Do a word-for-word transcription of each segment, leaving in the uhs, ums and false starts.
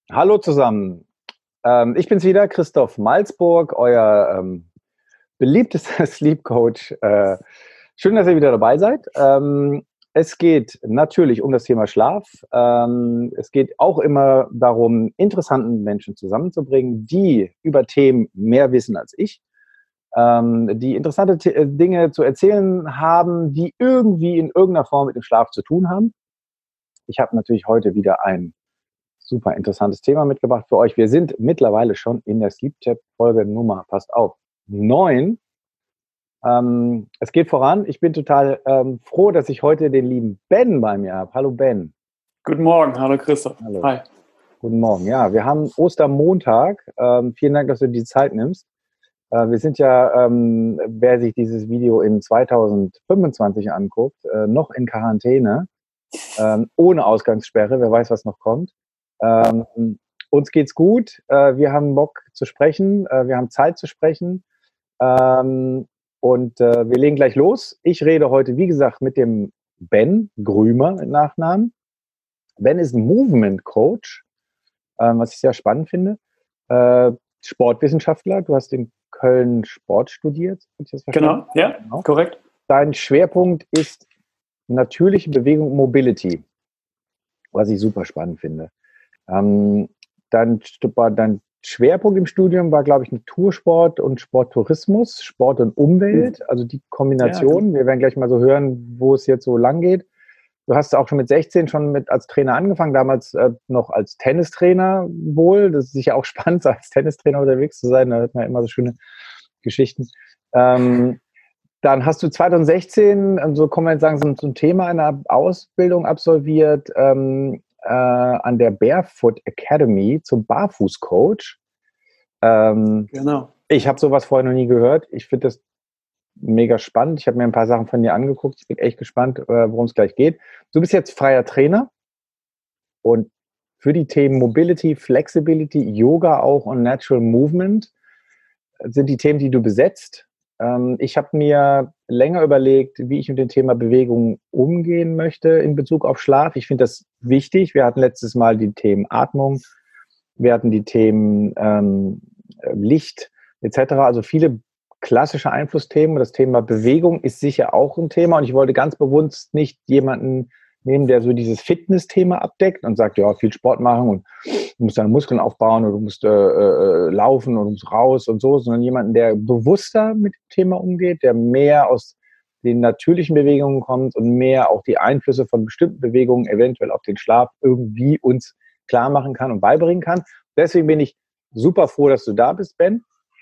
Hallo zusammen. Ähm, ich bin's wieder, Christoph Malzburg, euer ähm, beliebtester Sleep Coach. Äh, schön, dass ihr wieder dabei seid. Ähm, es geht natürlich um das Thema Schlaf. Ähm, es geht auch immer darum, interessanten Menschen zusammenzubringen, die über Themen mehr wissen als ich, ähm, die interessante The- äh, Dinge zu erzählen haben, die irgendwie in irgendeiner Form mit dem Schlaf zu tun haben. Ich habe natürlich heute wieder ein super interessantes Thema mitgebracht für euch. Wir sind mittlerweile schon in der Sleep Chat Folge Nummer, passt auf, neun. Ähm, es geht voran. Ich bin total ähm, froh, dass ich heute den lieben Ben bei mir habe. Hallo Ben. Guten Morgen, hallo Christoph. Hallo. Hi. Guten Morgen. Ja, wir haben Ostermontag. Ähm, vielen Dank, dass du dir die Zeit nimmst. Äh, wir sind ja, ähm, wer sich dieses Video in zweitausendfünfundzwanzig anguckt, äh, noch in Quarantäne, ähm, ohne Ausgangssperre. Wer weiß, was noch kommt. Ähm, uns geht's gut. Äh, wir haben Bock zu sprechen. Äh, wir haben Zeit zu sprechen. Ähm, und äh, wir legen gleich los. Ich rede heute, wie gesagt, mit dem Ben Grümer mit Nachnamen. Ben ist ein Movement Coach, ähm, was ich sehr spannend finde. Äh, Sportwissenschaftler. Du hast in Köln Sport studiert, habe ich das verstanden? Genau, ja, Genau. korrekt. Dein Schwerpunkt ist natürliche Bewegung, Mobility, was ich super spannend finde. Ähm, dann war dein Schwerpunkt im Studium war, glaube ich, Natursport und Sporttourismus, Sport und Mhm. Umwelt, also die Ja, genau. Kombination. Wir werden gleich mal so hören, wo es jetzt so lang geht. Du hast auch schon mit sechzehn schon mit als Trainer angefangen, damals äh, noch als Tennistrainer wohl. Das ist sicher auch spannend, so als Tennistrainer unterwegs zu sein. Da hört man ja immer so schöne Geschichten. Ähm, dann hast du zweitausendsechzehn, ähm, so kann man jetzt sagen, so, so ein Thema einer Ausbildung absolviert ähm, äh, an der Barefoot Academy zum Barfußcoach. Ähm, Genau. ich habe sowas vorher noch nie gehört. Ich finde das mega spannend. Ich habe mir ein paar Sachen von dir angeguckt. Ich bin echt gespannt, äh, worum es gleich geht. Du bist jetzt freier Trainer und für die Themen Mobility, Flexibility, Yoga auch und Natural Movement sind die Themen, die du besetzt. Ähm, ich habe mir länger überlegt, wie ich mit dem Thema Bewegung umgehen möchte in Bezug auf Schlaf. Ich finde das wichtig. Wir hatten letztes Mal die Themen Atmung, wir hatten die Themen ähm, Licht et cetera. Also viele klassische Einflussthemen. Das Thema Bewegung ist sicher auch ein Thema. Und ich wollte ganz bewusst nicht jemanden nehmen, der so dieses Fitness-Thema abdeckt und sagt, ja, viel Sport machen und du musst deine Muskeln aufbauen oder du musst äh, äh, laufen und du musst raus und so, sondern jemanden, der bewusster mit dem Thema umgeht, der mehr aus den natürlichen Bewegungen kommt und mehr auch die Einflüsse von bestimmten Bewegungen eventuell auf den Schlaf irgendwie uns klar machen kann und beibringen kann. Deswegen bin ich super froh, dass du da bist, Ben.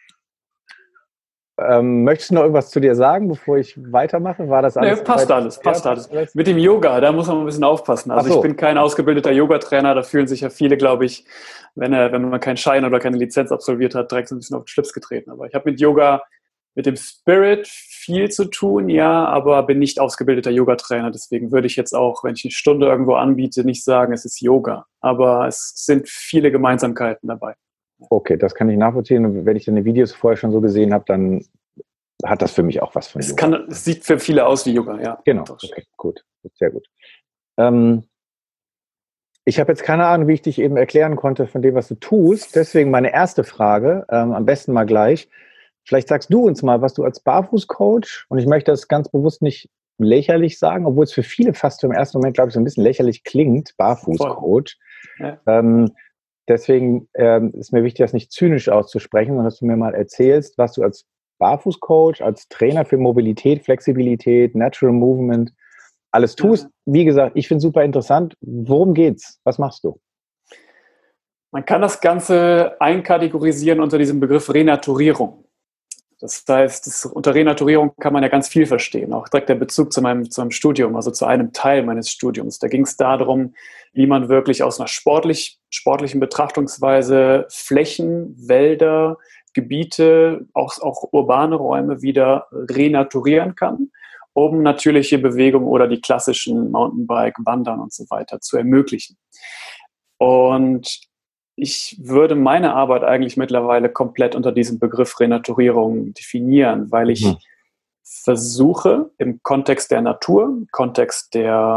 Ähm, möchtest du noch irgendwas zu dir sagen, bevor ich weitermache? War das Ne, alles passt soweit? alles, Ja, passt passt alles. alles? Mit dem Yoga, da muss man ein bisschen aufpassen. Ach Also ich so. bin kein ausgebildeter Yogatrainer, da fühlen sich ja viele, glaube ich, wenn, er, wenn man keinen Schein oder keine Lizenz absolviert hat, direkt so ein bisschen auf den Schlips getreten. Aber ich habe mit Yoga, mit dem Spirit viel zu tun, ja, aber bin nicht ausgebildeter Yogatrainer. Deswegen würde ich jetzt auch, wenn ich eine Stunde irgendwo anbiete, nicht sagen, es ist Yoga. Aber es sind viele Gemeinsamkeiten dabei. Okay, das kann ich nachvollziehen. Und wenn ich deine Videos vorher schon so gesehen habe, dann hat das für mich auch was von Es, Yoga. kann, es sieht für viele aus wie Yoga, ja. Genau, okay, gut, sehr gut. Ähm, ich habe jetzt keine Ahnung, wie ich dich eben erklären konnte von dem, was du tust. Deswegen meine erste Frage, ähm, am besten mal gleich. Vielleicht sagst du uns mal, was du als Barfußcoach, und ich möchte das ganz bewusst nicht lächerlich sagen, obwohl es für viele fast im ersten Moment, glaube ich, so ein bisschen lächerlich klingt, Barfußcoach. Ja. Ähm, deswegen ähm, ist mir wichtig, das nicht zynisch auszusprechen, sondern dass du mir mal erzählst, was du als Barfußcoach, als Trainer für Mobilität, Flexibilität, Natural Movement alles tust. Ja. Wie gesagt, ich finde es super interessant. Worum geht's? Was machst du? Man kann das Ganze einkategorisieren unter diesem Begriff Renaturierung. Das heißt, das, unter Renaturierung kann man ja ganz viel verstehen, auch direkt der Bezug zu meinem, zu meinem Studium, also zu einem Teil meines Studiums. Da ging es darum, wie man wirklich aus einer sportlich, sportlichen Betrachtungsweise Flächen, Wälder, Gebiete, auch, auch urbane Räume wieder renaturieren kann, um natürliche Bewegung oder die klassischen Mountainbike, Wandern und so weiter zu ermöglichen. Und ich würde meine Arbeit eigentlich mittlerweile komplett unter diesem Begriff Renaturierung definieren, weil ich Mhm. versuche, im Kontext der Natur, im Kontext der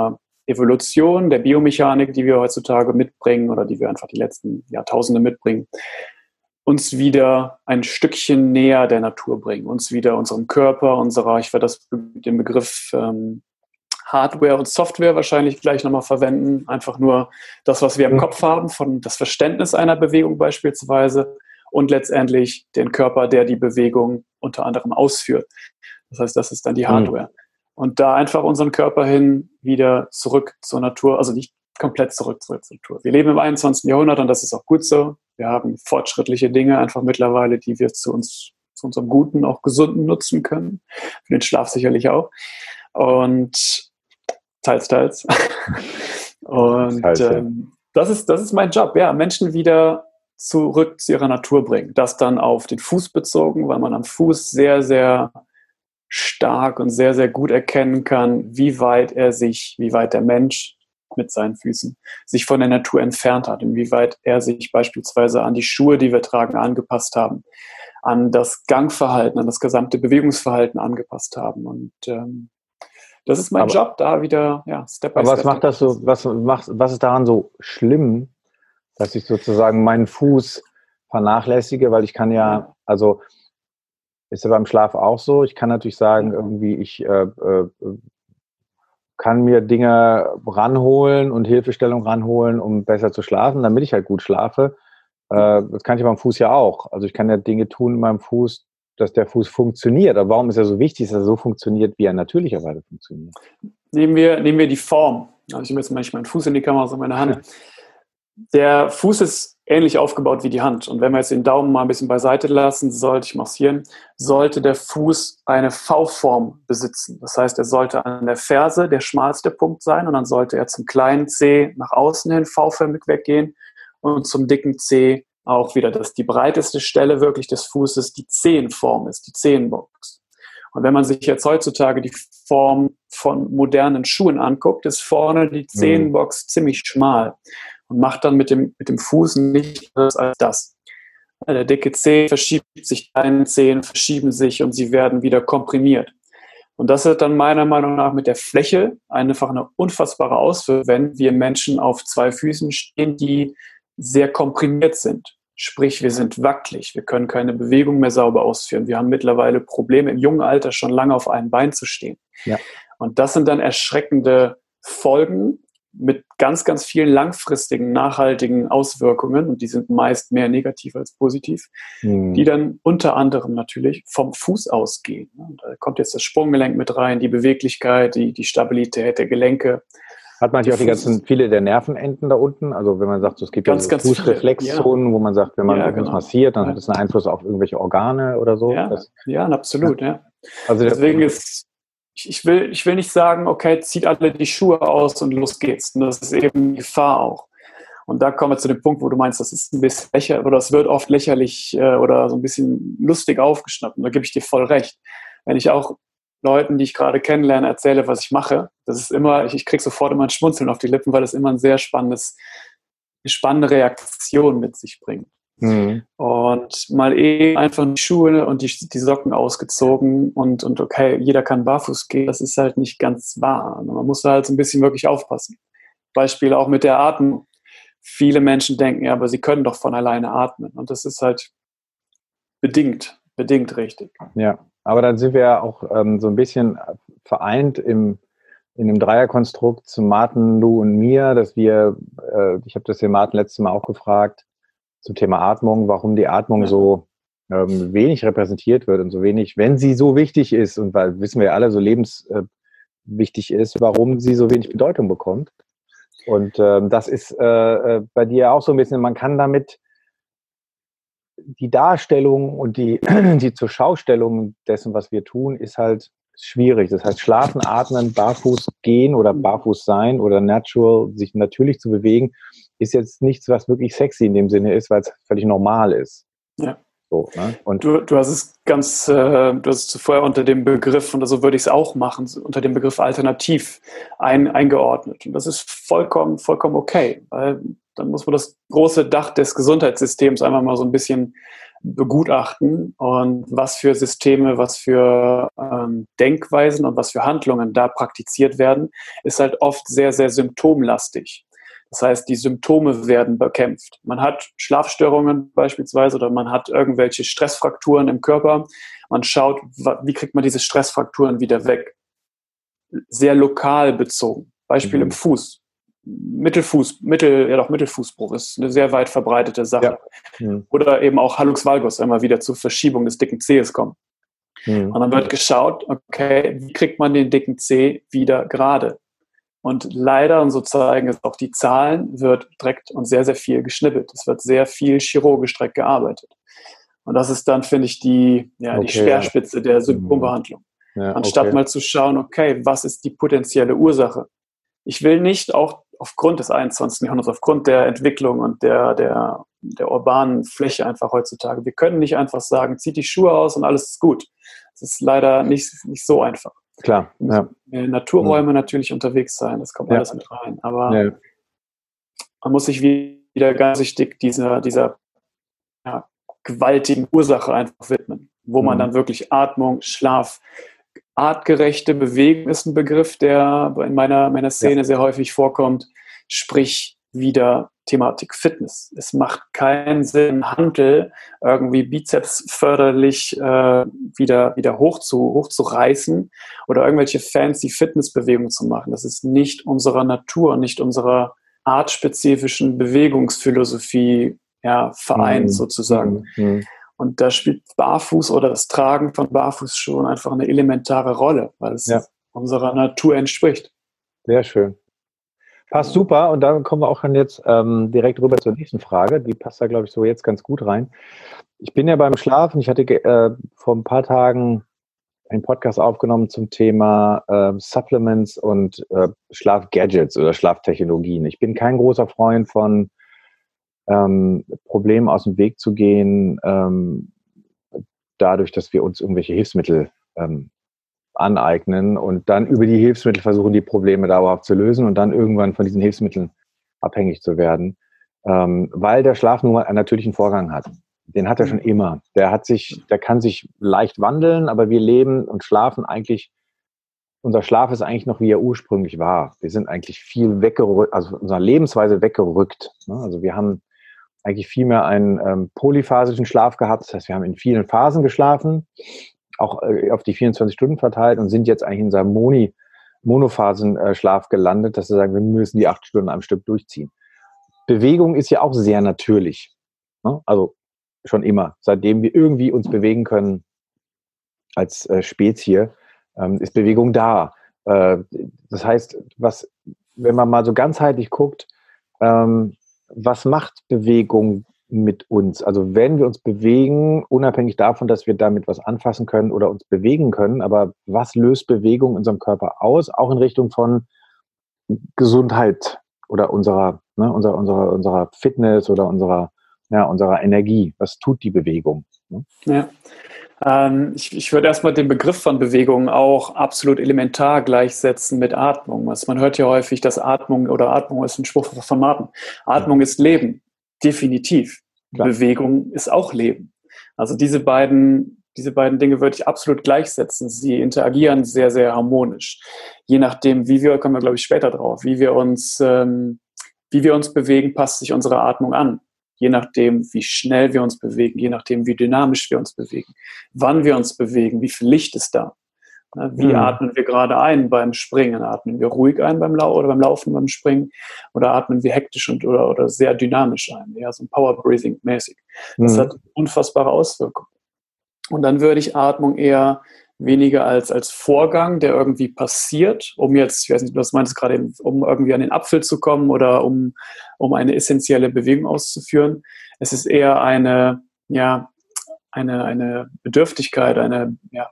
Evolution, der Biomechanik, die wir heutzutage mitbringen oder die wir einfach die letzten Jahrtausende mitbringen, uns wieder ein Stückchen näher der Natur bringen, uns wieder unserem Körper, unserer, ich werde das, den Begriff ähm, Hardware und Software wahrscheinlich gleich nochmal verwenden, einfach nur das, was wir im Kopf haben, von das Verständnis einer Bewegung beispielsweise und letztendlich den Körper, der die Bewegung unter anderem ausführt. Das heißt, das ist dann die Hardware. Mhm. Und da einfach unseren Körper hin wieder zurück zur Natur, also nicht komplett zurück, zurück zur Natur. Wir leben im einundzwanzigsten Jahrhundert und das ist auch gut so. Wir haben fortschrittliche Dinge einfach mittlerweile, die wir zu uns, zu unserem guten, auch gesunden nutzen können. Für den Schlaf sicherlich auch. Und teils, teils. Und teils, ja. ähm, das ist, das ist mein Job, ja, Menschen wieder zurück zu ihrer Natur bringen. Das dann auf den Fuß bezogen, weil man am Fuß sehr, sehr stark und sehr, sehr gut erkennen kann, wie weit er sich, wie weit der Mensch mit seinen Füßen sich von der Natur entfernt hat, inwieweit er sich beispielsweise an die Schuhe, die wir tragen, angepasst haben, an das Gangverhalten, an das gesamte Bewegungsverhalten angepasst haben. Und ähm, das ist mein aber, Job, da wieder, ja, Step by aber Step. Was macht das so, was macht, was ist daran so schlimm, dass ich sozusagen meinen Fuß vernachlässige, weil ich kann ja, also ist ja beim Schlaf auch so, ich kann natürlich sagen, irgendwie ich äh, äh, kann mir Dinge ranholen und Hilfestellung ranholen, um besser zu schlafen, damit ich halt gut schlafe. Äh, das kann ich beim Fuß ja auch. Also ich kann ja Dinge tun in meinem Fuß, dass der Fuß funktioniert. Aber warum ist er so wichtig, dass er so funktioniert, wie er natürlicherweise funktioniert? Nehmen wir, nehmen wir die Form. Also ich nehme jetzt manchmal meinen Fuß in die Kamera, so meine Hand. Der Fuß ist ähnlich aufgebaut wie die Hand. Und wenn wir jetzt den Daumen mal ein bisschen beiseite lassen, sollte ich massieren, sollte der Fuß eine V-Form besitzen. Das heißt, er sollte an der Ferse der schmalste Punkt sein und dann sollte er zum kleinen Zeh nach außen hin V-förmig weggehen und zum dicken Zeh auch wieder, dass die breiteste Stelle wirklich des Fußes die Zehenform ist, die Zehenbox. Und wenn man sich jetzt heutzutage die Form von modernen Schuhen anguckt, ist vorne die Zehenbox mhm. ziemlich schmal und macht dann mit dem, mit dem Fuß nicht anderes als das. Der dicke Zeh verschiebt sich, deine Zehen verschieben sich und sie werden wieder komprimiert. Und das hat dann meiner Meinung nach mit der Fläche einfach eine unfassbare Auswirkung, wenn wir Menschen auf zwei Füßen stehen, die sehr komprimiert sind. Sprich, wir sind wackelig, wir können keine Bewegung mehr sauber ausführen. Wir haben mittlerweile Probleme, im jungen Alter schon lange auf einem Bein zu stehen. Ja. Und das sind dann erschreckende Folgen mit ganz, ganz vielen langfristigen, nachhaltigen Auswirkungen, und die sind meist mehr negativ als positiv, mhm. die dann unter anderem natürlich vom Fuß ausgehen. Und da kommt jetzt das Sprunggelenk mit rein, die Beweglichkeit, die, die Stabilität der Gelenke. Hat man hier auch die ganzen, viele der Nervenenden da unten? Also wenn man sagt, es gibt ganz, ja so Fußreflexzonen, ja. wo man sagt, wenn man ja, genau. massiert, dann ja. hat das einen Einfluss auf irgendwelche Organe oder so. Ja, das, ja absolut. Ja. Ja. Also deswegen ist, ich will, ich will nicht sagen, okay, zieht alle die Schuhe aus und los geht's. Und das ist eben die Gefahr auch. Und da kommen wir zu dem Punkt, wo du meinst, das ist ein bisschen lächerlich, oder es wird oft lächerlich äh, oder so ein bisschen lustig aufgeschnappt. Und da gebe ich dir voll recht. Wenn ich auch Leuten, die ich gerade kennenlerne, erzähle, was ich mache, das ist immer, ich, ich kriege sofort immer ein Schmunzeln auf die Lippen, weil das immer ein sehr spannendes, eine spannende Reaktion mit sich bringt. Mhm. Und mal eben einfach die Schuhe und die, die Socken ausgezogen und, und okay, jeder kann barfuß gehen, das ist halt nicht ganz wahr. Man muss da halt so ein bisschen wirklich aufpassen. Beispiel auch mit der Atmung. Viele Menschen denken, ja, aber sie können doch von alleine atmen. Und das ist halt bedingt, bedingt richtig. Ja. Aber dann sind wir ja auch ähm, so ein bisschen vereint im, in dem Dreierkonstrukt zu Martin, Lou und mir, dass wir, äh, ich habe das hier Martin letztes Mal auch gefragt, zum Thema Atmung, warum die Atmung ja. so ähm, wenig repräsentiert wird und so wenig, wenn sie so wichtig ist und weil, wissen wir ja alle, so lebenswichtig äh, ist, warum sie so wenig Bedeutung bekommt. Und ähm, das ist äh, bei dir auch so ein bisschen, man kann damit die Darstellung und die, die Zurschaustellung dessen, was wir tun, ist halt schwierig. Das heißt, schlafen, atmen, barfuß gehen oder barfuß sein oder natural, sich natürlich zu bewegen, ist jetzt nichts, was wirklich sexy in dem Sinne ist, weil es völlig normal ist. Ja. So, ne? Und du, du hast es ganz, äh, du hast es zuvor unter dem Begriff, und so würde ich es auch machen, unter dem Begriff alternativ ein, eingeordnet. Und das ist vollkommen, vollkommen okay, weil dann muss man das große Dach des Gesundheitssystems einfach mal so ein bisschen begutachten und was für Systeme, was für ähm, Denkweisen und was für Handlungen da praktiziert werden, ist halt oft sehr, sehr symptomlastig. Das heißt, die Symptome werden bekämpft. Man hat Schlafstörungen beispielsweise oder man hat irgendwelche Stressfrakturen im Körper. Man schaut, wie kriegt man diese Stressfrakturen wieder weg. Sehr lokal bezogen. Beispiel mhm. im Fuß. Mittelfuß, Mittel, ja doch Mittelfußbruch ist eine sehr weit verbreitete Sache. Ja. Mhm. Oder eben auch Hallux valgus, wenn wir wieder zur Verschiebung des dicken Zehs kommen. Mhm. Und dann wird geschaut, okay, wie kriegt man den dicken Zeh wieder gerade? Und leider, und so zeigen es auch die Zahlen, wird direkt und sehr, sehr viel geschnippelt. Es wird sehr viel chirurgisch direkt gearbeitet. Und das ist dann, finde ich, die, ja, okay, die Speerspitze ja. der Symptombehandlung. Ja, Anstatt okay. mal zu schauen, okay, was ist die potenzielle Ursache? Ich will nicht auch aufgrund des einundzwanzigsten Jahrhunderts, aufgrund der Entwicklung und der, der, der urbanen Fläche einfach heutzutage, wir können nicht einfach sagen, zieht die Schuhe aus und alles ist gut. Das ist leider nicht, nicht so einfach. Klar, ja. In Naturräume ja. natürlich unterwegs sein, das kommt ja. alles mit rein. Aber ja. man muss sich wieder ganz wichtig dieser, dieser ja, gewaltigen Ursache einfach widmen, wo mhm. man dann wirklich Atmung, Schlaf, artgerechte Bewegung ist ein Begriff, der in meiner, meiner Szene ja. sehr häufig vorkommt, sprich wieder Thematik Fitness. Es macht keinen Sinn, Hantel irgendwie bizepsförderlich äh, wieder, wieder hoch zu, hochzureißen oder irgendwelche fancy Fitnessbewegungen zu machen. Das ist nicht unserer Natur, nicht unserer artspezifischen Bewegungsphilosophie ja, vereint mhm. sozusagen. Mhm. Und da spielt Barfuß oder das Tragen von Barfußschuhen einfach eine elementare Rolle, weil es ja. unserer Natur entspricht. Sehr schön. Passt super. Und dann kommen wir auch schon jetzt ähm, direkt rüber zur nächsten Frage. Die passt da, glaube ich, so jetzt ganz gut rein. Ich bin ja beim Schlafen. Ich hatte äh, vor ein paar Tagen einen Podcast aufgenommen zum Thema äh, Supplements und äh, Schlafgadgets oder Schlaftechnologien. Ich bin kein großer Freund von Ähm, Problemen aus dem Weg zu gehen, ähm, dadurch, dass wir uns irgendwelche Hilfsmittel ähm, aneignen und dann über die Hilfsmittel versuchen, die Probleme dauerhaft zu lösen und dann irgendwann von diesen Hilfsmitteln abhängig zu werden, ähm, weil der Schlaf nun mal einen natürlichen Vorgang hat. Den hat er schon immer. Der hat sich, der kann sich leicht wandeln, aber wir leben und schlafen eigentlich. Unser Schlaf ist eigentlich noch, wie er ursprünglich war. Wir sind eigentlich viel weggerückt, also von unserer Lebensweise weggerückt. Also wir haben eigentlich viel mehr einen ähm, polyphasischen Schlaf gehabt. Das heißt, wir haben in vielen Phasen geschlafen, auch äh, auf die vierundzwanzig Stunden verteilt und sind jetzt eigentlich in unserem Moni, Monophasenschlaf gelandet, dass wir sagen, wir müssen die acht Stunden am Stück durchziehen. Bewegung ist ja auch sehr natürlich. Ne? Also schon immer. Seitdem wir irgendwie uns bewegen können als äh, Spezies, ähm, ist Bewegung da. Äh, das heißt, was, wenn man mal so ganzheitlich guckt, ähm, was macht Bewegung mit uns? Also wenn wir uns bewegen, unabhängig davon, dass wir damit was anfassen können oder uns bewegen können, aber was löst Bewegung in unserem Körper aus? Auch in Richtung von Gesundheit oder unserer, ne, unserer, unserer, unserer Fitness oder unserer, ja, unserer Energie. Was tut die Bewegung? Ne? Ja. Ähm, ich, ich würde erstmal den Begriff von Bewegung auch absolut elementar gleichsetzen mit Atmung. Also man hört ja häufig, dass Atmung oder Atmung ist ein Spruch von Martin. Atmung ist Leben, definitiv. Klar. Bewegung ist auch Leben. Also diese beiden, diese beiden Dinge würde ich absolut gleichsetzen. Sie interagieren sehr, sehr harmonisch. Je nachdem, wie wir, kommen wir glaube ich später drauf, wie wir uns, ähm, wie wir uns bewegen, passt sich unsere Atmung an. Je nachdem, wie schnell wir uns bewegen, je nachdem, wie dynamisch wir uns bewegen, wann wir uns bewegen, wie viel Licht ist da. Wie mhm. atmen wir gerade ein beim Springen? Atmen wir ruhig ein beim Lau oder beim Laufen, beim Springen? Oder atmen wir hektisch und, oder, oder sehr dynamisch ein? Ja, so ein Power-Breathing-mäßig. Das mhm. hat unfassbare Auswirkungen. Und dann würde ich Atmung eher weniger als, als Vorgang, der irgendwie passiert, um jetzt, ich weiß nicht, was meinst du gerade, um irgendwie an den Apfel zu kommen oder um, um eine essentielle Bewegung auszuführen. Es ist eher eine, ja, eine, eine Bedürftigkeit, eine, ja,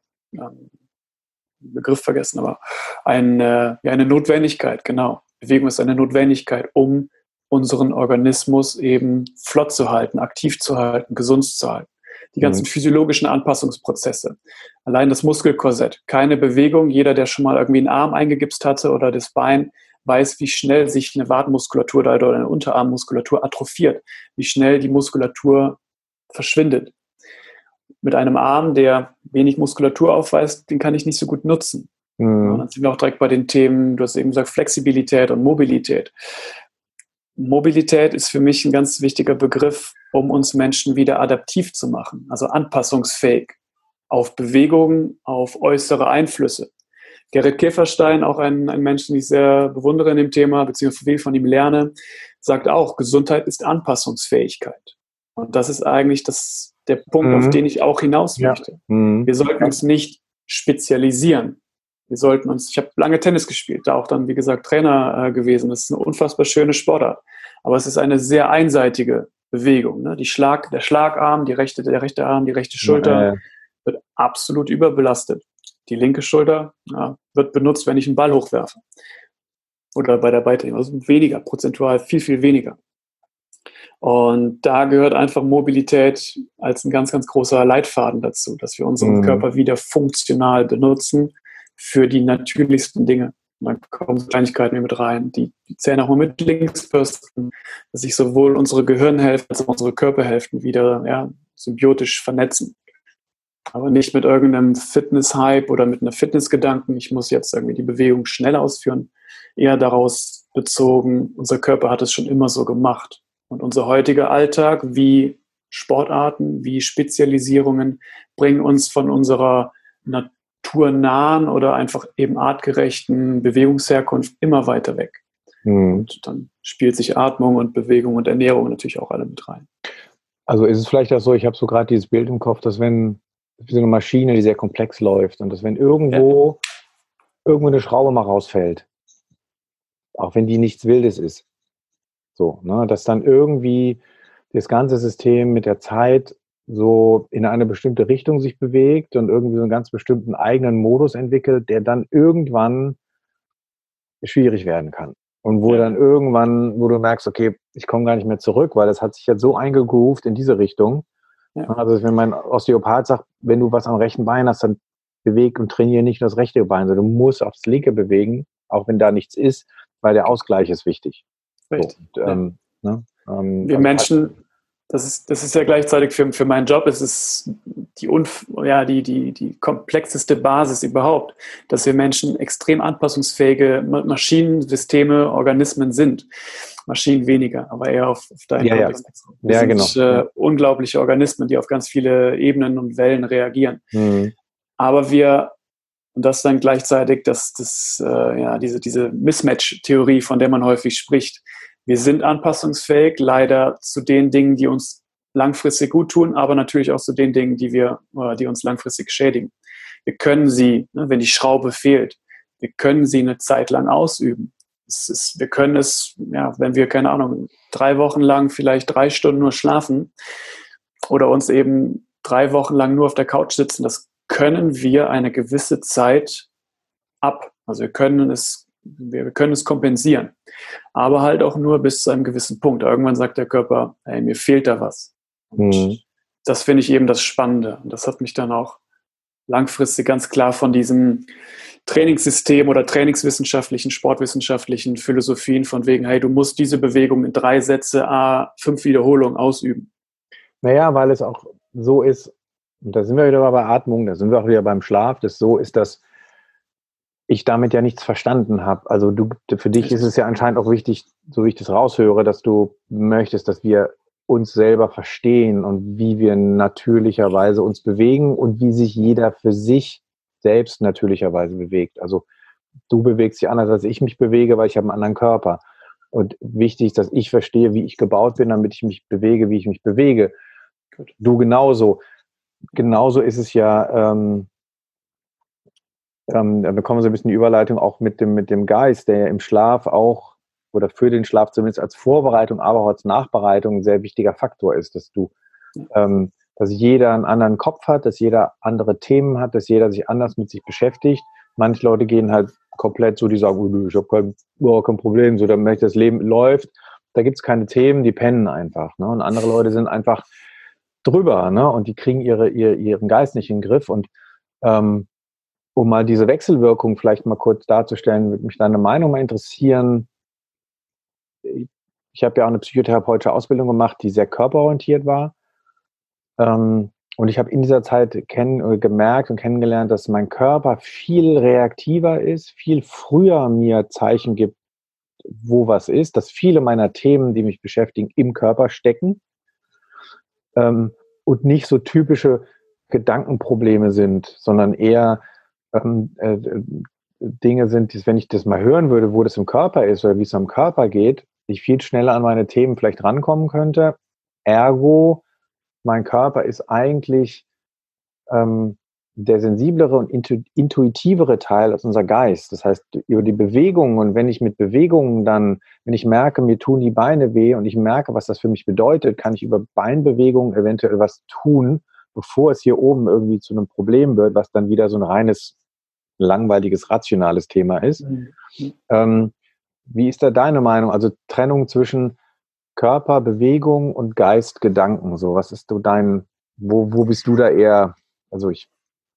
Begriff vergessen, aber eine, ja, eine Notwendigkeit, genau. Bewegung ist eine Notwendigkeit, um unseren Organismus eben flott zu halten, aktiv zu halten, gesund zu halten. Die ganzen mhm. physiologischen Anpassungsprozesse. Allein das Muskelkorsett. Keine Bewegung. Jeder, der schon mal irgendwie einen Arm eingegipst hatte oder das Bein, weiß, wie schnell sich eine Wadenmuskulatur oder eine Unterarmmuskulatur atrophiert. Wie schnell die Muskulatur verschwindet. mit einem Arm, der wenig Muskulatur aufweist, den kann ich nicht so gut nutzen. Mhm. Und dann sind wir auch direkt bei den Themen, du hast eben gesagt, Flexibilität und Mobilität. Mobilität ist für mich ein ganz wichtiger Begriff, um uns Menschen wieder adaptiv zu machen, also anpassungsfähig auf Bewegungen, auf äußere Einflüsse. Gerrit Käferstein, auch ein, ein Mensch, den ich sehr bewundere in dem Thema, beziehungsweise viel von ihm lerne, sagt auch, Gesundheit ist Anpassungsfähigkeit. Und das ist eigentlich das, der Punkt, mhm. auf den ich auch hinaus möchte. Ja. Mhm. Wir sollten uns nicht spezialisieren. Wir sollten uns, ich habe lange Tennis gespielt, da auch dann, wie gesagt, Trainer äh, gewesen. Das ist eine unfassbar schöne Sportart. Aber es ist eine sehr einseitige Bewegung. Ne? Die Schlag, der Schlagarm, die rechte, der rechte Arm, die rechte Schulter ja, ja. wird absolut überbelastet. Die linke Schulter ja, wird benutzt, wenn ich einen Ball hochwerfe. Oder bei der Beiträge. Also weniger, prozentual viel, viel weniger. Und da gehört einfach Mobilität als ein ganz, ganz großer Leitfaden dazu, dass wir unseren mhm. Körper wieder funktional benutzen für die natürlichsten Dinge. Und dann kommen Kleinigkeiten mit rein, die, die Zähne auch mal mit links bürsten, dass sich sowohl unsere Gehirnhälften als auch unsere Körperhälften wieder ja, symbiotisch vernetzen. Aber nicht mit irgendeinem Fitness-Hype oder mit einer Fitnessgedanken, ich muss jetzt irgendwie die Bewegung schnell ausführen, eher daraus bezogen, unser Körper hat es schon immer so gemacht. Und unser heutiger Alltag, wie Sportarten, wie Spezialisierungen, bringen uns von unserer naturnahen oder einfach eben artgerechten Bewegungsherkunft immer weiter weg. Mhm. Und dann spielt sich Atmung und Bewegung und Ernährung natürlich auch alle mit rein. Also ist es vielleicht auch so, ich habe so gerade dieses Bild im Kopf, dass wenn wie so eine Maschine, die sehr komplex läuft und dass wenn irgendwo ja. irgendwo eine Schraube mal rausfällt, auch wenn die nichts Wildes ist, so, ne, dass dann irgendwie das ganze System mit der Zeit so in eine bestimmte Richtung sich bewegt und irgendwie so einen ganz bestimmten eigenen Modus entwickelt, der dann irgendwann schwierig werden kann. Und wo ja. dann irgendwann, wo du merkst, okay, ich komme gar nicht mehr zurück, weil das hat sich jetzt so eingegroovt in diese Richtung. Ja. Also wenn mein Osteopath sagt, wenn du was am rechten Bein hast, dann beweg und trainiere nicht nur das rechte Bein, sondern du musst aufs linke bewegen, auch wenn da nichts ist, weil der Ausgleich ist wichtig. Richtig. So, und, ähm, ja. ne, ähm, Wir Menschen, das ist, das ist ja gleichzeitig für, für meinen Job, es ist die, Unf ja, die, die, die komplexeste Basis überhaupt, dass wir Menschen extrem anpassungsfähige Maschinensysteme, Organismen sind. Maschinen weniger, aber eher auf, auf deinen ja, Kontext. Ja, Wir ja sind, genau. Äh, unglaubliche Organismen, die auf ganz viele Ebenen und Wellen reagieren. Mhm. Aber wir, und das dann gleichzeitig das, das, äh, ja, diese, diese Mismatch-Theorie, von der man häufig spricht. Wir sind anpassungsfähig, leider zu den Dingen, die uns langfristig gut tun, aber natürlich auch zu den Dingen, die wir, äh, die uns langfristig schädigen. Wir können sie, ne, wenn die Schraube fehlt, wir können sie eine Zeit lang ausüben. Es ist, wir können es, ja, wenn wir, keine Ahnung, drei Wochen lang vielleicht drei Stunden nur schlafen oder uns eben drei Wochen lang nur auf der Couch sitzen, das können wir eine gewisse Zeit ab. Also wir können es, wir können es kompensieren. Aber halt auch nur bis zu einem gewissen Punkt. Irgendwann sagt der Körper, hey, mir fehlt da was. Und mhm. das finde ich eben das Spannende. Und das hat mich dann auch langfristig ganz klar von diesem Trainingssystem oder trainingswissenschaftlichen, sportwissenschaftlichen Philosophien von wegen, hey, du musst diese Bewegung in drei Sätze, a fünf Wiederholungen ausüben. Naja, weil es auch so ist, und da sind wir wieder bei Atmung, da sind wir auch wieder beim Schlaf, das so ist, dass ich damit ja nichts verstanden habe. Also du, für dich ist es ja anscheinend auch wichtig, so wie ich das raushöre, dass du möchtest, dass wir uns selber verstehen und wie wir natürlicherweise uns bewegen und wie sich jeder für sich selbst natürlicherweise bewegt. Also du bewegst dich anders, als ich mich bewege, weil ich habe einen anderen Körper. Und wichtig ist, dass ich verstehe, wie ich gebaut bin, damit ich mich bewege, wie ich mich bewege. Du genauso. Genauso ist es ja, ähm, ähm, da bekommen wir so ein bisschen die Überleitung auch mit dem, mit dem Geist, der ja im Schlaf auch, oder für den Schlaf zumindest als Vorbereitung, aber auch als Nachbereitung ein sehr wichtiger Faktor ist, dass du, ähm, dass jeder einen anderen Kopf hat, dass jeder andere Themen hat, dass jeder sich anders mit sich beschäftigt. Manche Leute gehen halt komplett so, die sagen, oh, ich habe kein, oh, kein Problem, so, damit das Leben läuft. Da gibt es keine Themen, die pennen einfach. Ne? Und andere Leute sind einfach drüber, ne? Und die kriegen ihre, ihr, ihren Geist nicht in den Griff. Und ähm, um mal diese Wechselwirkung vielleicht mal kurz darzustellen, würde mich deine Meinung mal interessieren. Ich habe ja auch eine psychotherapeutische Ausbildung gemacht, die sehr körperorientiert war. Ähm, Und ich habe in dieser Zeit kenn, gemerkt und kennengelernt, dass mein Körper viel reaktiver ist, viel früher mir Zeichen gibt, wo was ist, dass viele meiner Themen, die mich beschäftigen, im Körper stecken ähm, und nicht so typische Gedankenprobleme sind, sondern eher ähm, äh, Dinge sind, die, wenn ich das mal hören würde, wo das im Körper ist oder wie es am Körper geht, ich viel schneller an meine Themen vielleicht rankommen könnte. Ergo, mein Körper ist eigentlich ähm, der sensiblere und intu intuitivere Teil als unser Geist. Das heißt, über die Bewegungen, und wenn ich mit Bewegungen dann, wenn ich merke, mir tun die Beine weh und ich merke, was das für mich bedeutet, kann ich über Beinbewegungen eventuell was tun, bevor es hier oben irgendwie zu einem Problem wird, was dann wieder so ein reines, langweiliges, rationales Thema ist. Mhm. Ähm, wie ist da deine Meinung? Also Trennung zwischen Körper, Bewegung und Geist, Gedanken. So, was ist du dein, wo, wo bist du da eher, also ich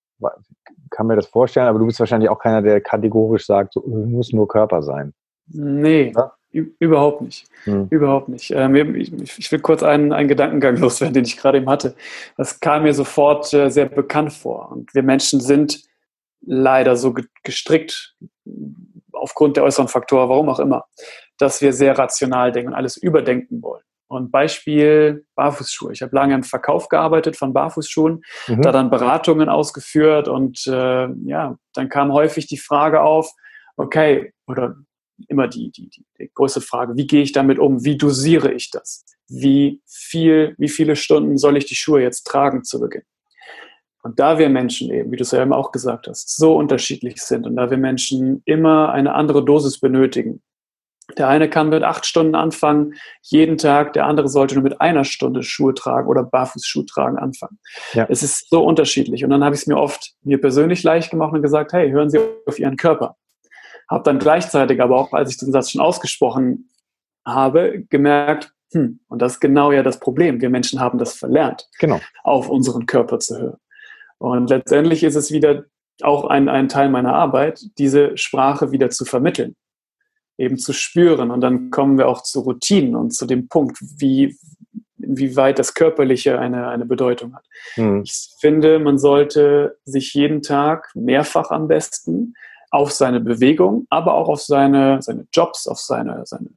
kann mir das vorstellen, aber du bist wahrscheinlich auch keiner, der kategorisch sagt, so, muss nur Körper sein. Nee, ja? Überhaupt nicht. Hm. Überhaupt nicht. Ähm, ich, ich will kurz einen, einen Gedankengang loswerden, den ich gerade eben hatte. Das kam mir sofort äh, sehr bekannt vor. Und wir Menschen sind leider so gestrickt, aufgrund der äußeren Faktoren, warum auch immer, dass wir sehr rational denken und alles überdenken wollen. Und Beispiel Barfußschuhe. Ich habe lange im Verkauf gearbeitet von Barfußschuhen, mhm. da dann Beratungen ausgeführt und äh, ja, dann kam häufig die Frage auf, okay, oder immer die, die, die, die größte Frage, wie gehe ich damit um? Wie dosiere ich das? Wie viel, wie viele Stunden soll ich die Schuhe jetzt tragen zu Beginn? Und da wir Menschen eben, wie du es ja eben auch gesagt hast, so unterschiedlich sind und da wir Menschen immer eine andere Dosis benötigen. Der eine kann mit acht Stunden anfangen, jeden Tag, der andere sollte nur mit einer Stunde Schuhe tragen oder Barfußschuh tragen anfangen. Ja. Es ist so unterschiedlich. Und dann habe ich es mir oft mir persönlich leicht gemacht und gesagt, hey, hören Sie auf Ihren Körper. Habe dann gleichzeitig aber auch, als ich den Satz schon ausgesprochen habe, gemerkt, hm, und das ist genau ja das Problem. Wir Menschen haben das verlernt, genau. auf unseren Körper zu hören. Und letztendlich ist es wieder auch ein, ein Teil meiner Arbeit, diese Sprache wieder zu vermitteln, eben zu spüren. Und dann kommen wir auch zu Routinen und zu dem Punkt, wie, inwieweit das Körperliche eine, eine Bedeutung hat. Mhm. Ich finde, man sollte sich jeden Tag mehrfach am besten auf seine Bewegung, aber auch auf seine, seine Jobs, auf seine, seine,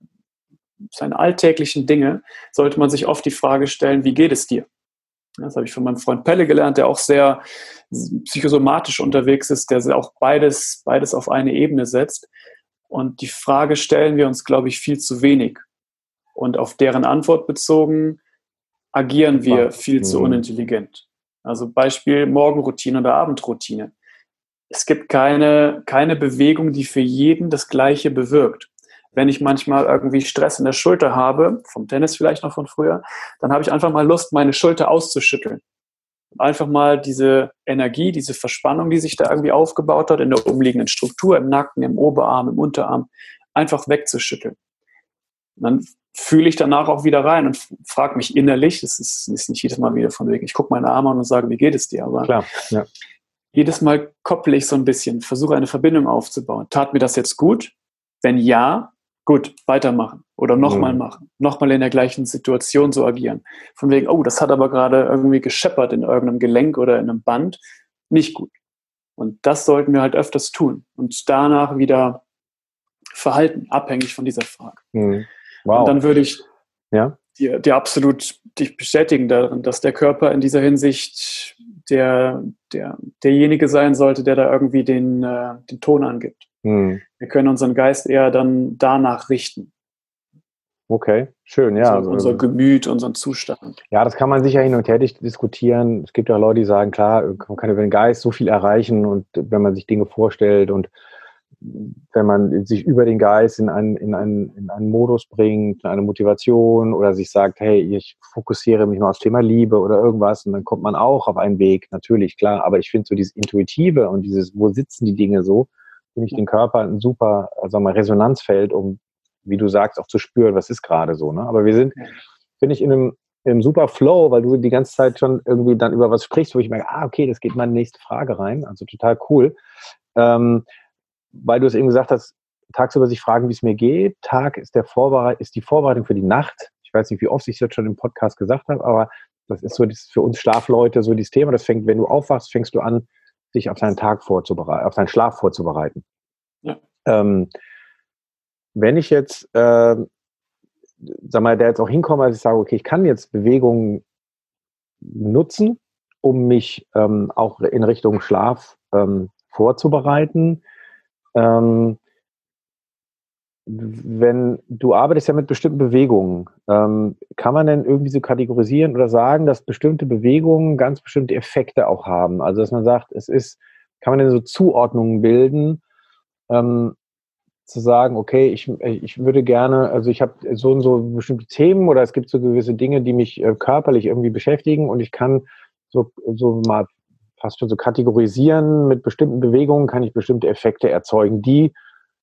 seine alltäglichen Dinge, sollte man sich oft die Frage stellen, wie geht es dir? Das habe ich von meinem Freund Pelle gelernt, der auch sehr psychosomatisch unterwegs ist, der auch beides, beides auf eine Ebene setzt. Und die Frage stellen wir uns, glaube ich, viel zu wenig. Und auf deren Antwort bezogen agieren wir viel zu unintelligent. Also Beispiel Morgenroutine oder Abendroutine. Es gibt keine, keine Bewegung, die für jeden das Gleiche bewirkt. Wenn ich manchmal irgendwie Stress in der Schulter habe, vom Tennis vielleicht noch von früher, dann habe ich einfach mal Lust, meine Schulter auszuschütteln. Einfach mal diese Energie, diese Verspannung, die sich da irgendwie aufgebaut hat in der umliegenden Struktur, im Nacken, im Oberarm, im Unterarm, einfach wegzuschütteln. Und dann fühle ich danach auch wieder rein und frage mich innerlich, das ist, ist nicht jedes Mal wieder von wegen, ich gucke meine Arme an und sage, wie geht es dir? Aber Klar, ja. Jedes Mal kopple ich so ein bisschen, versuche eine Verbindung aufzubauen. Tat mir das jetzt gut? Wenn ja, gut, weitermachen oder nochmal mhm. machen. Nochmal in der gleichen Situation so agieren. Von wegen, oh, das hat aber gerade irgendwie gescheppert in irgendeinem Gelenk oder in einem Band. Nicht gut. Und das sollten wir halt öfters tun. Und danach wieder verhalten, abhängig von dieser Frage. Mhm. Wow. Und dann würde ich ja? dir, dir absolut dich bestätigen darin, dass der Körper in dieser Hinsicht der, der, derjenige sein sollte, der da irgendwie den, äh, den Ton angibt. Hm. Wir können unseren Geist eher dann danach richten. Okay, schön, ja. Also unser Gemüt, unseren Zustand. Ja, das kann man sicher hin und her diskutieren. Es gibt ja Leute, die sagen, klar, man kann über den Geist so viel erreichen und wenn man sich Dinge vorstellt und wenn man sich über den Geist in einen, in einen, in einen Modus bringt, in eine Motivation oder sich sagt, hey, ich fokussiere mich mal aufs Thema Liebe oder irgendwas und dann kommt man auch auf einen Weg, natürlich, klar. Aber ich finde so dieses Intuitive und dieses, wo sitzen die Dinge so, finde ich den Körper ein super, sagen wir mal, Resonanzfeld, um, wie du sagst, auch zu spüren, was ist gerade so. Ne? Aber wir sind, finde ich, in einem, in einem super Flow, weil du die ganze Zeit schon irgendwie dann über was sprichst, wo ich merke, ah, okay, das geht in meine nächste Frage rein. Also total cool. Ähm, weil du es eben gesagt hast, tagsüber sich fragen, wie es mir geht. Tag ist, der Vorbereit- ist die Vorbereitung für die Nacht. Ich weiß nicht, wie oft ich das schon im Podcast gesagt habe, aber das ist so das für uns Schlafleute so dieses Thema. Das fängt, wenn du aufwachst, fängst du an, dich auf deinen Tag vorzubereiten, auf deinen Schlaf vorzubereiten. Ja. Ähm, wenn ich jetzt, äh, sag mal, da jetzt auch hinkomme, dass ich sage, okay, ich kann jetzt Bewegungen nutzen, um mich ähm, auch in Richtung Schlaf ähm, vorzubereiten. Ähm, wenn du arbeitest ja mit bestimmten Bewegungen, ähm, kann man denn irgendwie so kategorisieren oder sagen, dass bestimmte Bewegungen ganz bestimmte Effekte auch haben? Also dass man sagt, es ist, kann man denn so Zuordnungen bilden, ähm, zu sagen, okay, ich, ich würde gerne, also ich habe so und so bestimmte Themen oder es gibt so gewisse Dinge, die mich äh, körperlich irgendwie beschäftigen und ich kann so, so mal fast schon so kategorisieren, mit bestimmten Bewegungen kann ich bestimmte Effekte erzeugen, die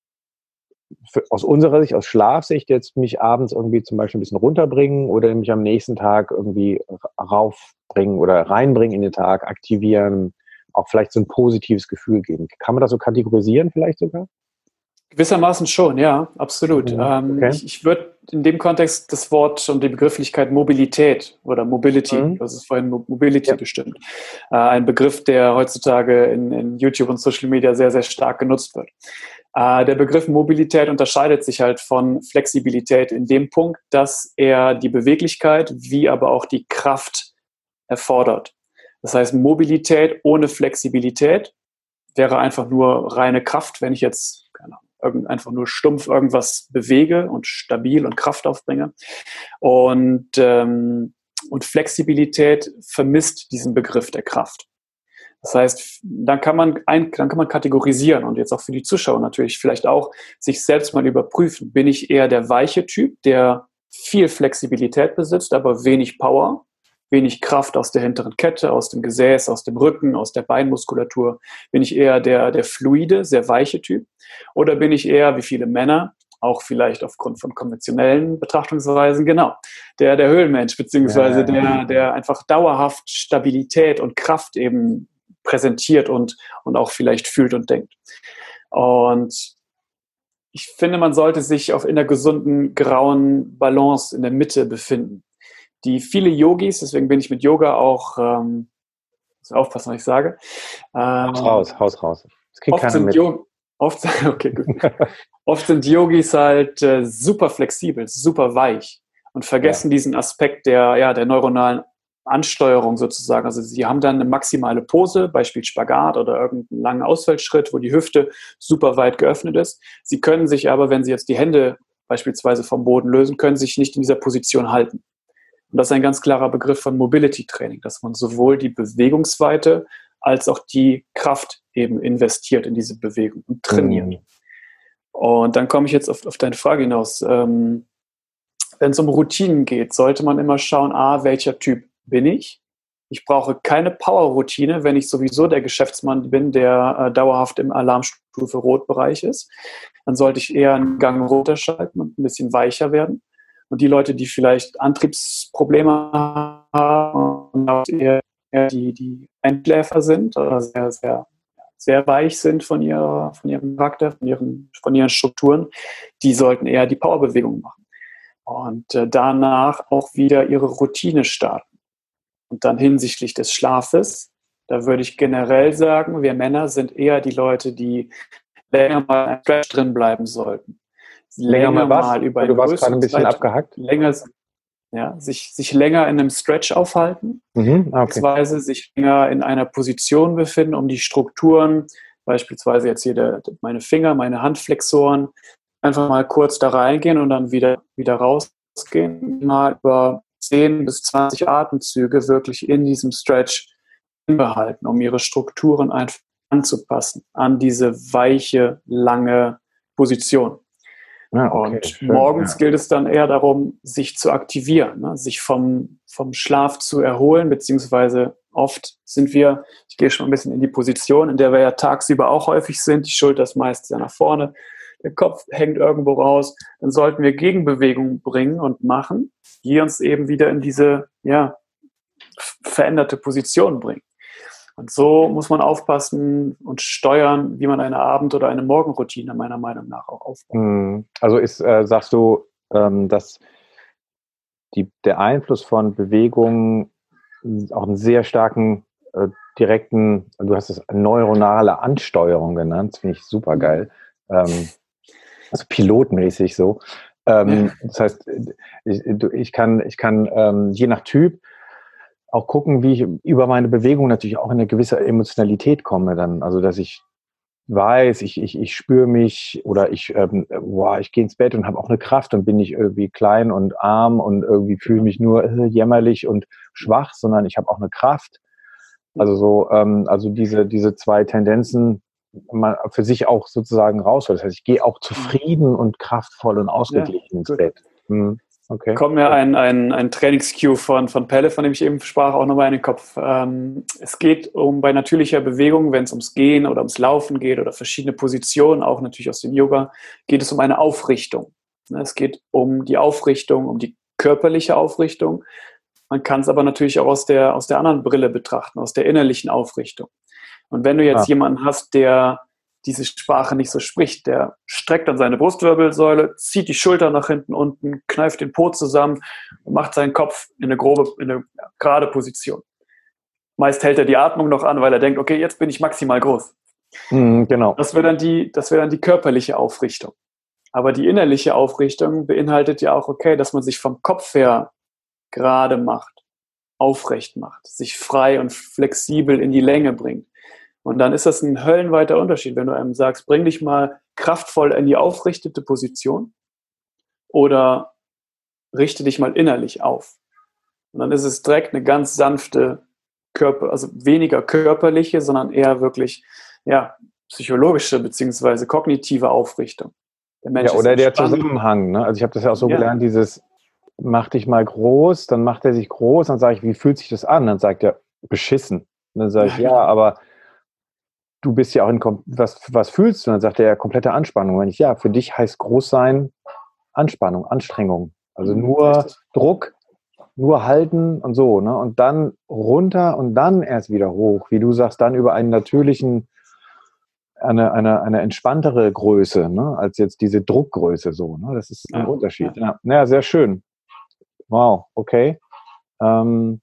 für, aus unserer Sicht, aus Schlafsicht jetzt mich abends irgendwie zum Beispiel ein bisschen runterbringen oder mich am nächsten Tag irgendwie raufbringen oder reinbringen in den Tag, aktivieren, auch vielleicht so ein positives Gefühl geben. Kann man das so kategorisieren vielleicht sogar? Gewissermaßen schon, ja, absolut. Mhm. Ähm, Okay. ich ich würde in dem Kontext das Wort und die Begrifflichkeit Mobilität oder Mobility, Mhm. du hast es vorhin Mobility Ja. bestimmt, äh, ein Begriff, der heutzutage in, in YouTube und Social Media sehr, sehr stark genutzt wird. Äh, der Begriff Mobilität unterscheidet sich halt von Flexibilität in dem Punkt, dass er die Beweglichkeit wie aber auch die Kraft erfordert. Das heißt, Mobilität ohne Flexibilität wäre einfach nur reine Kraft, wenn ich jetzt keine Ahnung, einfach nur stumpf irgendwas bewege und stabil und Kraft aufbringe. Und, ähm, und Flexibilität vermisst diesen Begriff der Kraft. Das heißt, dann kann man ein, dann kann man kategorisieren und jetzt auch für die Zuschauer natürlich vielleicht auch sich selbst mal überprüfen. Bin ich eher der weiche Typ, der viel Flexibilität besitzt, aber wenig Power, wenig Kraft aus der hinteren Kette, aus dem Gesäß, aus dem Rücken, aus der Beinmuskulatur? Bin ich eher der, der fluide, sehr weiche Typ? Oder bin ich eher, wie viele Männer, auch vielleicht aufgrund von konventionellen Betrachtungsweisen, genau, der, der Höhlenmensch, beziehungsweise Ja, ja, ja. der, der einfach dauerhaft Stabilität und Kraft eben präsentiert und, und auch vielleicht fühlt und denkt. Und ich finde, man sollte sich auf in der gesunden, grauen Balance in der Mitte befinden. Die viele Yogis, deswegen bin ich mit Yoga auch, ähm, muss aufpassen, was ich sage. Haus Ähm, raus, Haus raus. Das kriegt oft keiner sind mit. Yo- oft, okay, gut. Oft sind Yogis halt äh, super flexibel, super weich und vergessen Ja. diesen Aspekt der, ja, der neuronalen Ansteuerung sozusagen. Also sie haben dann eine maximale Pose, Beispiel Spagat oder irgendeinen langen Ausfallschritt, wo die Hüfte super weit geöffnet ist. Sie können sich aber, wenn sie jetzt die Hände beispielsweise vom Boden lösen, können sich nicht in dieser Position halten. Und das ist ein ganz klarer Begriff von Mobility Training, dass man sowohl die Bewegungsweite als auch die Kraft eben investiert in diese Bewegung und trainiert. Mhm. Und dann komme ich jetzt auf, auf deine Frage hinaus. Ähm, wenn es um Routinen geht, sollte man immer schauen, ah, welcher Typ bin ich? Ich brauche keine Power-Routine, wenn ich sowieso der Geschäftsmann bin, der äh, dauerhaft im Alarmstufe Rot-Bereich ist. Dann sollte ich eher einen Gang runterschalten und ein bisschen weicher werden. Und die Leute, die vielleicht Antriebsprobleme haben und eher die, die Einschläfer sind oder sehr, sehr, sehr weich sind von, ihrer, von ihrem Charakter, von ihren, von ihren Strukturen, die sollten eher die Powerbewegung machen. Und äh, danach auch wieder ihre Routine starten. Und dann hinsichtlich des Schlafes, da würde ich generell sagen, wir Männer sind eher die Leute, die länger mal im Stretch drin bleiben sollten. Länger Länger mal was? mal über Du eine warst gerade ein größere bisschen Zeit, abgehackt. länger, ja, sich, sich länger in einem Stretch aufhalten, Mhm. Ah, okay. beziehungsweise sich länger in einer Position befinden, um die Strukturen, beispielsweise jetzt hier der, meine Finger, meine Handflexoren, einfach mal kurz da reingehen und dann wieder, wieder rausgehen, mal über zehn bis zwanzig Atemzüge wirklich in diesem Stretch behalten, um ihre Strukturen einfach anzupassen an diese weiche, lange Position. Ah, okay. Und Schön. morgens Ja. gilt es dann eher darum, sich zu aktivieren, ne? Sich vom, vom Schlaf zu erholen, beziehungsweise oft sind wir, ich gehe schon ein bisschen in die Position, in der wir ja tagsüber auch häufig sind, die Schulter ist meist sehr nach vorne, der Kopf hängt irgendwo raus, dann sollten wir Gegenbewegungen bringen und machen, die uns eben wieder in diese, ja, veränderte Position bringen. Und so muss man aufpassen und steuern, wie man eine Abend- oder eine Morgenroutine meiner Meinung nach auch aufbaut. Also ist, äh, sagst du, ähm, dass die, der Einfluss von Bewegung auch einen sehr starken, äh, direkten, du hast es neuronale Ansteuerung genannt, das finde ich super geil. Ähm, also pilotmäßig so. Ähm, Ja. Das heißt, ich, ich kann, ich kann ähm, je nach Typ auch gucken, wie ich über meine Bewegung natürlich auch in eine gewisse Emotionalität komme dann. Also, dass ich weiß, ich, ich, ich spüre mich oder ich, ähm, boah, ich gehe ins Bett und habe auch eine Kraft und bin nicht irgendwie klein und arm und irgendwie fühle mich nur äh, jämmerlich und schwach, sondern ich habe auch eine Kraft. Also so, ähm, also diese, diese zwei Tendenzen mal für sich auch sozusagen rausholt. Das heißt, ich gehe auch zufrieden und kraftvoll und Ja, ausgeglichen ins gut. Bett. Hm, okay. Kommt mir ein, ein, ein Trainingscue von, von Pelle, von dem ich eben sprach, auch nochmal in den Kopf. Ähm, es geht um bei natürlicher Bewegung, wenn es ums Gehen oder ums Laufen geht oder verschiedene Positionen, auch natürlich aus dem Yoga, geht es um eine Aufrichtung. Es geht um die Aufrichtung, um die körperliche Aufrichtung. Man kann es aber natürlich auch aus der, aus der anderen Brille betrachten, aus der innerlichen Aufrichtung. Und wenn du jetzt Ah, jemanden hast, der diese Sprache nicht so spricht, der streckt dann seine Brustwirbelsäule, zieht die Schultern nach hinten unten, kneift den Po zusammen und macht seinen Kopf in eine grobe, in eine gerade Position. Meist hält er die Atmung noch an, weil er denkt, okay, jetzt bin ich maximal groß. hm, genau. Das wäre dann die, das wäre dann die körperliche Aufrichtung. Aber die innerliche Aufrichtung beinhaltet ja auch, okay, dass man sich vom Kopf her gerade macht, aufrecht macht, sich frei und flexibel in die Länge bringt. Und dann ist das ein höllenweiter Unterschied, wenn du einem sagst, bring dich mal kraftvoll in die aufrichtete Position oder richte dich mal innerlich auf. Und dann ist es direkt eine ganz sanfte Körper, also weniger körperliche, sondern eher wirklich, ja, psychologische beziehungsweise kognitive Aufrichtung. Der Ja, Mensch ist oder der entspannt. Zusammenhang, ne? Also ich habe das ja auch so Ja, gelernt, dieses mach dich mal groß, dann macht er sich groß, dann sage ich, wie fühlt sich das an? Dann sagt er, beschissen. Und dann sage ich, ja, ja, genau. aber du bist ja auch in, kom- was, was fühlst du? Und dann sagt er, ja, komplette Anspannung. Und wenn ich, ja, für dich heißt groß sein Anspannung, Anstrengung. Also Mhm, nur richtig. Druck, nur halten und so, ne? Und dann runter und dann erst wieder hoch, wie du sagst, dann über einen natürlichen, eine, eine, eine entspanntere Größe, ne? Als jetzt diese Druckgröße so, ne? Das ist ein Ja, Unterschied. ja. Ja, ja, sehr schön. Wow, okay. Ähm,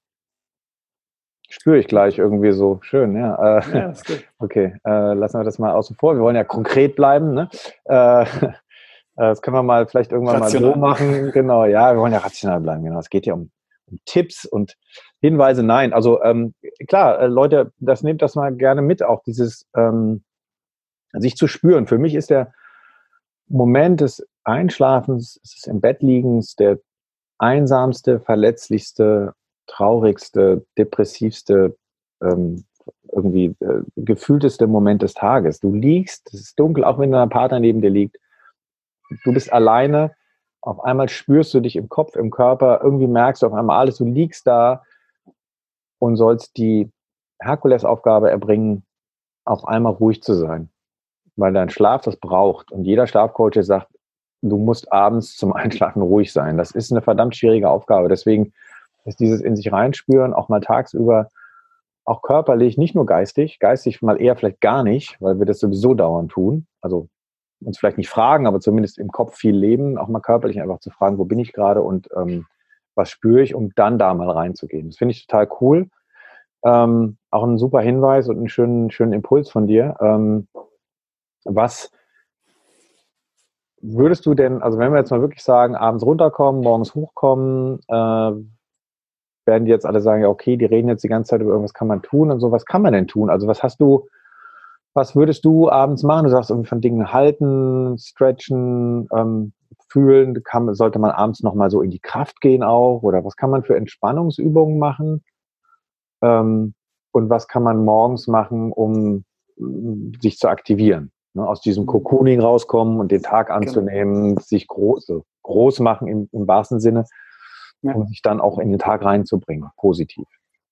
spüre ich gleich irgendwie so. Schön, ja. Äh, Ja, ist gut. okay, äh, lassen wir das mal außen vor. Wir wollen ja konkret bleiben, ne? Äh, das können wir mal vielleicht irgendwann mal so Rational. machen. Genau, ja, wir wollen ja rational bleiben. Genau, es geht ja um, um Tipps und Hinweise. Nein, also ähm, klar, äh, Leute, das nehmt das mal gerne mit, auch dieses ähm, sich zu spüren. Für mich ist der Moment des Einschlafens, des im Bett liegens, der einsamste, verletzlichste, traurigste, depressivste, ähm, irgendwie äh, gefühlteste Moment des Tages. Du liegst, es ist dunkel, auch wenn dein Partner neben dir liegt. Du bist alleine. Auf einmal spürst du dich im Kopf, im Körper. Irgendwie merkst du auf einmal alles. Du liegst da und sollst die Herkulesaufgabe erbringen, auf einmal ruhig zu sein, weil dein Schlaf das braucht. Und jeder Schlafcoach sagt, du musst abends zum Einschlafen ruhig sein. Das ist eine verdammt schwierige Aufgabe. Deswegen ist dieses in sich reinspüren, auch mal tagsüber, auch körperlich, nicht nur geistig, geistig mal eher vielleicht gar nicht, weil wir das sowieso dauernd tun. Also uns vielleicht nicht fragen, aber zumindest im Kopf viel leben, auch mal körperlich einfach zu fragen, wo bin ich gerade und ähm, was spüre ich, um dann da mal reinzugehen. Das finde ich total cool. Ähm, auch ein super Hinweis und einen schönen, schönen Impuls von dir. Ähm, was würdest du denn, also wenn wir jetzt mal wirklich sagen, abends runterkommen, morgens hochkommen, äh, werden die jetzt alle sagen, ja, okay, die reden jetzt die ganze Zeit über irgendwas kann man tun und so, was kann man denn tun? Also was hast du, was würdest du abends machen? Du sagst irgendwie von Dingen halten, stretchen, ähm, fühlen, kann, sollte man abends nochmal so in die Kraft gehen auch? Oder was kann man für Entspannungsübungen machen? Ähm, und was kann man morgens machen, um mm, sich zu aktivieren? Ne? Aus diesem Mhm. Cocooning rauskommen und den Tag Genau. anzunehmen, sich groß, so groß machen im, im wahrsten Sinne, Ja. um sich dann auch in den Tag reinzubringen, positiv.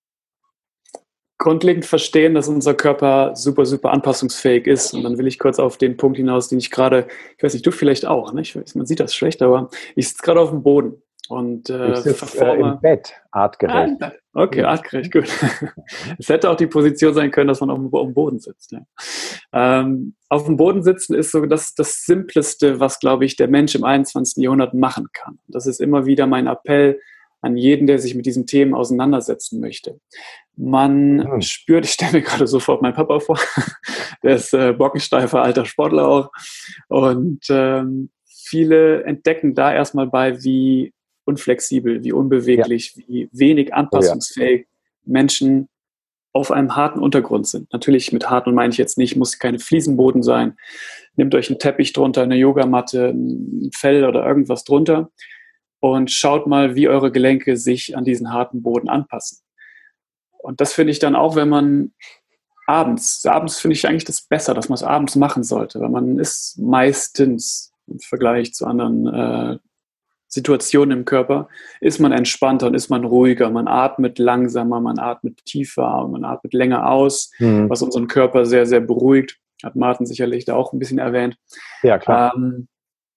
Grundlegend verstehen, dass unser Körper super, super anpassungsfähig ist. Und dann will ich kurz auf den Punkt hinaus, den ich gerade, ich weiß nicht, du vielleicht auch, ne? Ich weiß, man sieht das schlecht, aber ich sitze gerade auf dem Boden und Ich äh, sitze äh, im verforme. Bett, Ah, artgerecht. okay, artgerecht, gut. Es hätte auch die Position sein können, dass man auf dem, auf dem Boden sitzt. Ja. Ähm, auf dem Boden sitzen ist so das, das Simpleste, was, glaube ich, der Mensch im einundzwanzigsten Jahrhundert machen kann. Das ist immer wieder mein Appell an jeden, der sich mit diesen Themen auseinandersetzen möchte. Man mhm. spürt, ich stelle mir gerade sofort meinen Papa vor, der ist äh, bockensteifer alter Sportler auch, und ähm, viele entdecken da erstmal bei, wie unflexibel, wie unbeweglich, ja. wie wenig anpassungsfähig oh, ja. Menschen auf einem harten Untergrund sind. Natürlich mit hart und meine ich jetzt nicht, muss keine Fliesenboden sein. Nehmt euch einen Teppich drunter, eine Yogamatte, ein Fell oder irgendwas drunter und schaut mal, wie eure Gelenke sich an diesen harten Boden anpassen. Und das finde ich dann auch, wenn man abends, abends finde ich eigentlich das besser, dass man es abends machen sollte, weil man ist meistens im Vergleich zu anderen äh, Situationen im Körper, ist man entspannter und ist man ruhiger, man atmet langsamer, man atmet tiefer, man atmet länger aus, mhm. was unseren Körper sehr, sehr beruhigt. Hat Martin sicherlich da auch ein bisschen erwähnt. Ja, klar. Ähm,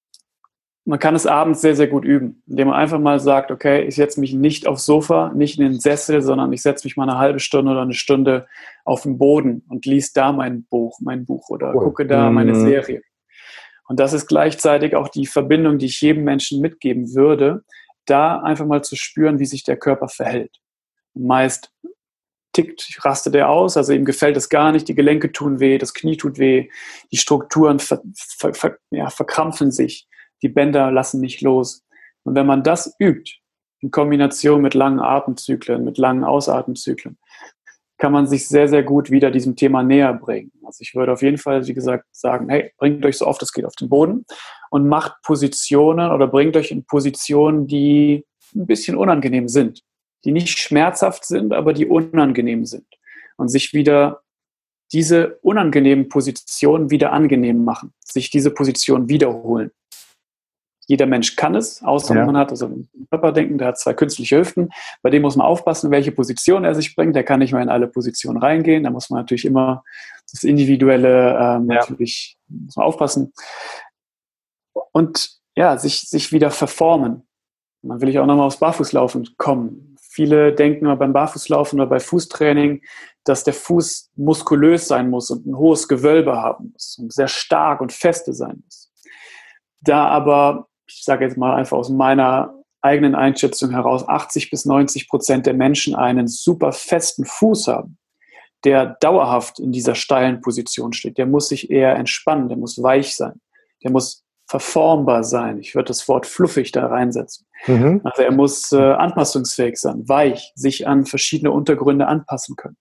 man kann es abends sehr, sehr gut üben, indem man einfach mal sagt, okay, ich setze mich nicht aufs Sofa, nicht in den Sessel, sondern ich setze mich mal eine halbe Stunde oder eine Stunde auf den Boden und lese da mein Buch, mein Buch oder cool. gucke da mhm. meine Serie. Und das ist gleichzeitig auch die Verbindung, die ich jedem Menschen mitgeben würde, da einfach mal zu spüren, wie sich der Körper verhält. Meist tickt, rastet er aus, also ihm gefällt es gar nicht, die Gelenke tun weh, das Knie tut weh, die Strukturen ver, ver, ver, ja, verkrampfen sich, die Bänder lassen nicht los. Und wenn man das übt, in Kombination mit langen Atemzyklen, mit langen Ausatmenzyklen, kann man sich sehr, sehr gut wieder diesem Thema näher bringen. Also ich würde auf jeden Fall, wie gesagt, sagen, hey, bringt euch so oft es geht auf den Boden und macht Positionen oder bringt euch in Positionen, die ein bisschen unangenehm sind, die nicht schmerzhaft sind, aber die unangenehm sind. Und sich wieder diese unangenehmen Positionen wieder angenehm machen, sich diese Position wiederholen. Jeder Mensch kann es, außer ja. man hat also ein Körperdenken, der hat zwei künstliche Hüften. Bei dem muss man aufpassen, welche Position er sich bringt. Der kann nicht mehr in alle Positionen reingehen. Da muss man natürlich immer das Individuelle ähm, ja. natürlich muss man aufpassen. Und ja, sich, sich wieder verformen. Dann will ich auch nochmal aufs Barfußlaufen kommen. Viele denken immer beim Barfußlaufen oder bei Fußtraining, dass der Fuß muskulös sein muss und ein hohes Gewölbe haben muss und sehr stark und feste sein muss. Da aber, ich sage jetzt mal einfach aus meiner eigenen Einschätzung heraus, achtzig bis neunzig Prozent der Menschen einen super festen Fuß haben, der dauerhaft in dieser steilen Position steht. Der muss sich eher entspannen, der muss weich sein, der muss verformbar sein. Ich würde das Wort fluffig da reinsetzen. Mhm. Also er muss äh, anpassungsfähig sein, weich, sich an verschiedene Untergründe anpassen können.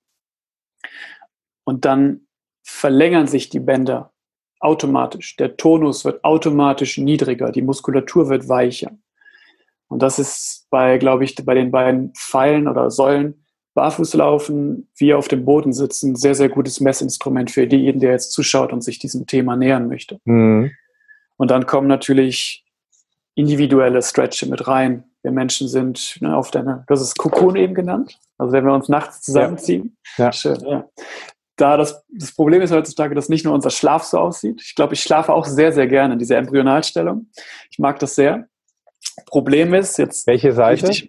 Und dann verlängern sich die Bänder automatisch. Der Tonus wird automatisch niedriger, die Muskulatur wird weicher. Und das ist bei, glaube ich, bei den beiden Pfeilen oder Säulen, Barfußlaufen, wie auf dem Boden sitzen, sehr, sehr gutes Messinstrument für jeden, der jetzt zuschaut und sich diesem Thema nähern möchte. Mhm. Und dann kommen natürlich individuelle Stretche mit rein. Wir Menschen sind ne, auf deine, das ist Kokon eben genannt, also wenn wir uns nachts zusammenziehen. Ja. Ja. Schön, ja. Da das, das Problem ist heutzutage, dass nicht nur unser Schlaf so aussieht. Ich glaube, ich schlafe auch sehr, sehr gerne in dieser Embryonalstellung. Ich mag das sehr. Problem ist jetzt... Welche Seite? Richtig,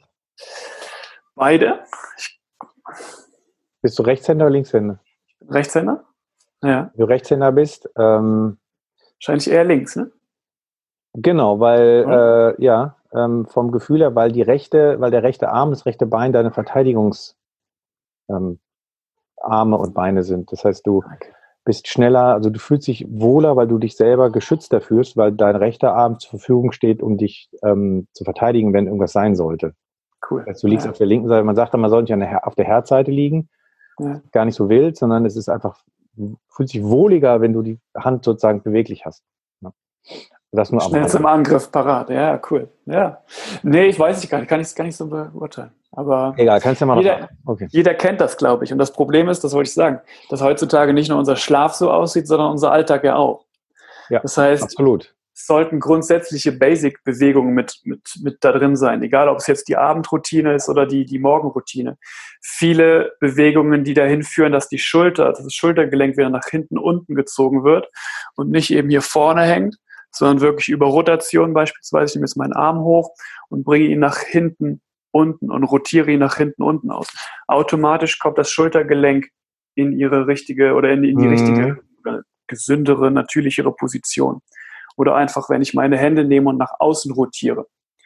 beide. Ich, bist du Rechtshänder oder Linkshänder? Rechtshänder? Ja. Wenn du Rechtshänder bist... Ähm, wahrscheinlich eher links, ne? Genau, weil, ja, äh, ja ähm, vom Gefühl her, weil die rechte, weil der rechte Arm, das rechte Bein deine Verteidigungs... Ähm, Arme und Beine sind. Das heißt, du okay. bist schneller, also du fühlst dich wohler, weil du dich selber geschützter fühlst, weil dein rechter Arm zur Verfügung steht, um dich ähm, zu verteidigen, wenn irgendwas sein sollte. Cool. Das heißt, du liegst ja. auf der linken Seite, man sagt, man soll nicht an der, auf der Herzseite liegen, ja. gar nicht so wild, sondern es ist einfach, fühlt sich wohliger, wenn du die Hand sozusagen beweglich hast. Ja. Das nur Schnell zum Angriff parat, ja, cool. Ja. Nee, ich weiß es gar nicht, kann ich es gar nicht so beurteilen. Aber egal, kannst du ja mal jeder, noch okay. jeder kennt das, glaube ich. Und das Problem ist, das wollte ich sagen, dass heutzutage nicht nur unser Schlaf so aussieht, sondern unser Alltag ja auch. Ja, das heißt, absolut. Es sollten grundsätzliche Basic-Bewegungen mit, mit, mit da drin sein, egal ob es jetzt die Abendroutine ist oder die, die Morgenroutine. Viele Bewegungen, die dahin führen, dass die Schulter, dass das Schultergelenk wieder nach hinten unten gezogen wird und nicht eben hier vorne hängt, sondern wirklich über Rotation beispielsweise. Ich nehme jetzt meinen Arm hoch und bringe ihn nach hinten unten und rotiere ihn nach hinten unten aus. Automatisch kommt das Schultergelenk in ihre richtige oder in, in die mhm. richtige, gesündere, natürlichere Position. Oder einfach, wenn ich meine Hände nehme und nach außen rotiere.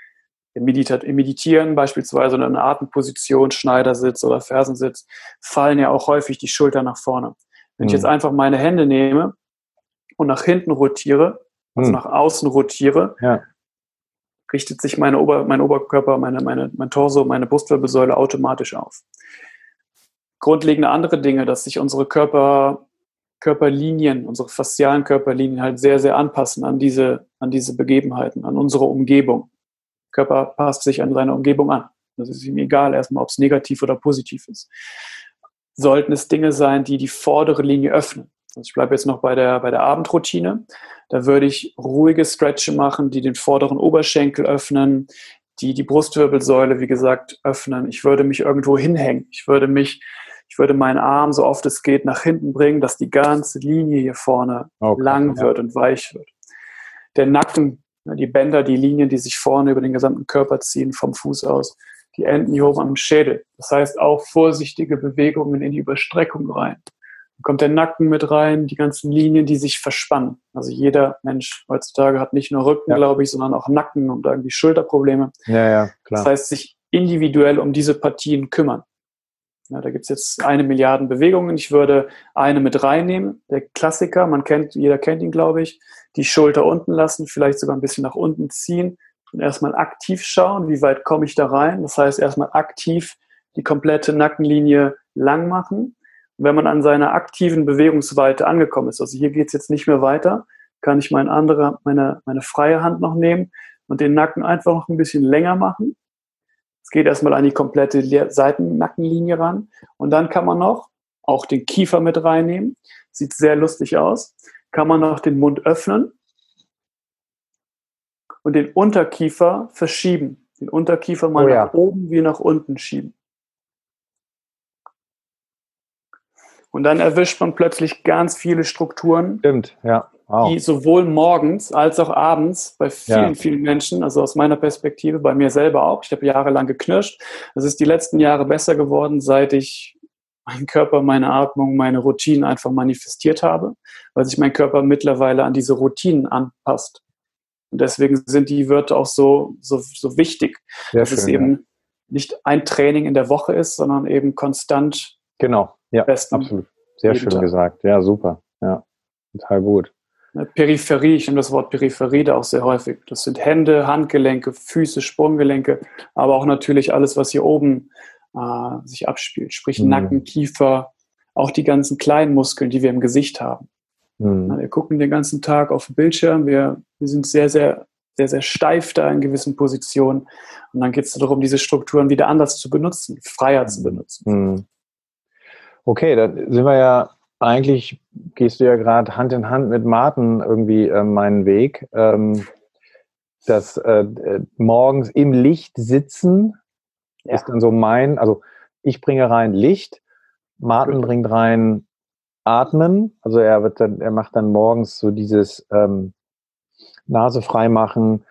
Im, Medita- im Meditieren beispielsweise in einer Atemposition, Schneidersitz oder Fersensitz, fallen ja auch häufig die Schultern nach vorne. Wenn ich jetzt einfach meine Hände nehme und nach hinten rotiere, also hm. nach außen rotiere, ja. richtet sich meine Ober, mein Oberkörper, meine, meine, mein Torso, meine Brustwirbelsäule automatisch auf. Grundlegende andere Dinge, dass sich unsere Körper, Körperlinien, unsere faszialen Körperlinien halt sehr, sehr anpassen an diese, an diese Begebenheiten, an unsere Umgebung. Der Körper passt sich an seine Umgebung an. Das ist ihm egal, erstmal, ob es negativ oder positiv ist. Sollten es Dinge sein, die die vordere Linie öffnen. Also ich bleibe jetzt noch bei der, bei der Abendroutine. Da würde ich ruhige Stretches machen, die den vorderen Oberschenkel öffnen, die die Brustwirbelsäule, wie gesagt, öffnen. Ich würde mich irgendwo hinhängen. Ich würde mich, ich würde meinen Arm, so oft es geht, nach hinten bringen, dass die ganze Linie hier vorne okay, lang ja. wird und weich wird. Der Nacken, die Bänder, die Linien, die sich vorne über den gesamten Körper ziehen, vom Fuß aus, die enden hier oben am Schädel. Das heißt auch vorsichtige Bewegungen in die Überstreckung rein. Dann kommt der Nacken mit rein, die ganzen Linien, die sich verspannen. Also jeder Mensch heutzutage hat nicht nur Rücken, ja. glaube ich, sondern auch Nacken und irgendwie Schulterprobleme. Ja, ja, klar. Das heißt, sich individuell um diese Partien kümmern. Ja, da gibt es jetzt eine Milliarde Bewegungen. Ich würde eine mit reinnehmen. Der Klassiker, man kennt, jeder kennt ihn, glaube ich. Die Schulter unten lassen, vielleicht sogar ein bisschen nach unten ziehen und erstmal aktiv schauen, wie weit komme ich da rein. Das heißt, erstmal aktiv die komplette Nackenlinie lang machen. Und wenn man an seiner aktiven Bewegungsweite angekommen ist, also hier geht es jetzt nicht mehr weiter, kann ich meine andere, meine, meine freie Hand noch nehmen und den Nacken einfach noch ein bisschen länger machen. Es geht erstmal an die komplette Seitennackenlinie ran und dann kann man noch auch den Kiefer mit reinnehmen. Sieht sehr lustig aus. Kann man noch den Mund öffnen und den Unterkiefer verschieben. Den Unterkiefer mal oh ja. nach oben wie nach unten schieben. Und dann erwischt man plötzlich ganz viele Strukturen, Stimmt, ja. Wow. die sowohl morgens als auch abends bei vielen, ja. vielen Menschen, also aus meiner Perspektive, bei mir selber auch, ich habe jahrelang geknirscht, es ist die letzten Jahre besser geworden, seit ich meinen Körper, meine Atmung, meine Routinen einfach manifestiert habe, weil sich mein Körper mittlerweile an diese Routinen anpasst. Und deswegen sind die Wörter auch so, so, so wichtig, Sehr dass schön, es eben ja. nicht ein Training in der Woche ist, sondern eben konstant. Genau, ja, absolut. Sehr schön Tag. gesagt. Ja, super. Ja, total gut. Peripherie, ich nehme das Wort Peripherie da auch sehr häufig. Das sind Hände, Handgelenke, Füße, Sprunggelenke, aber auch natürlich alles, was hier oben äh, sich abspielt. Sprich mhm. Nacken, Kiefer, auch die ganzen kleinen Muskeln, die wir im Gesicht haben. Mhm. Na, wir gucken den ganzen Tag auf den Bildschirm, wir, wir sind sehr, sehr, sehr, sehr steif da in gewissen Positionen. Und dann geht es darum, diese Strukturen wieder anders zu benutzen, freier zu benutzen. Mhm. Okay, da sind wir ja, eigentlich gehst du ja gerade Hand in Hand mit Martin irgendwie äh, meinen Weg. Ähm, das äh, morgens im Licht sitzen ja. ist dann so mein, also ich bringe rein Licht, Martin Gut. bringt rein Atmen, also er wird dann, er macht dann morgens so dieses ähm, Nase frei machen.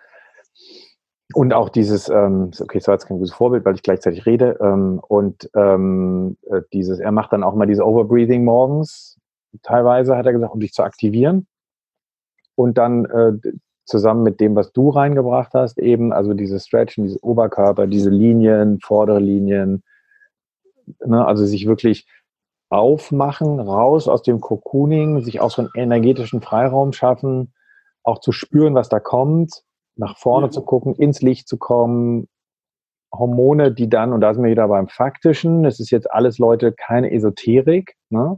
Und auch dieses, ähm, okay, das war jetzt kein gutes Vorbild, weil ich gleichzeitig rede, ähm, und ähm, dieses, er macht dann auch mal dieses Overbreathing morgens, teilweise hat er gesagt, um dich zu aktivieren. Und dann äh, zusammen mit dem, was du reingebracht hast, eben, also dieses Stretchen, dieses Oberkörper, diese Linien, vordere Linien, ne, also sich wirklich aufmachen, raus aus dem Cocooning, sich auch so einen energetischen Freiraum schaffen, auch zu spüren, was da kommt, nach vorne mhm. zu gucken, ins Licht zu kommen, Hormone, die dann, und da sind wir wieder beim Faktischen, es ist jetzt alles, Leute, keine Esoterik, ne?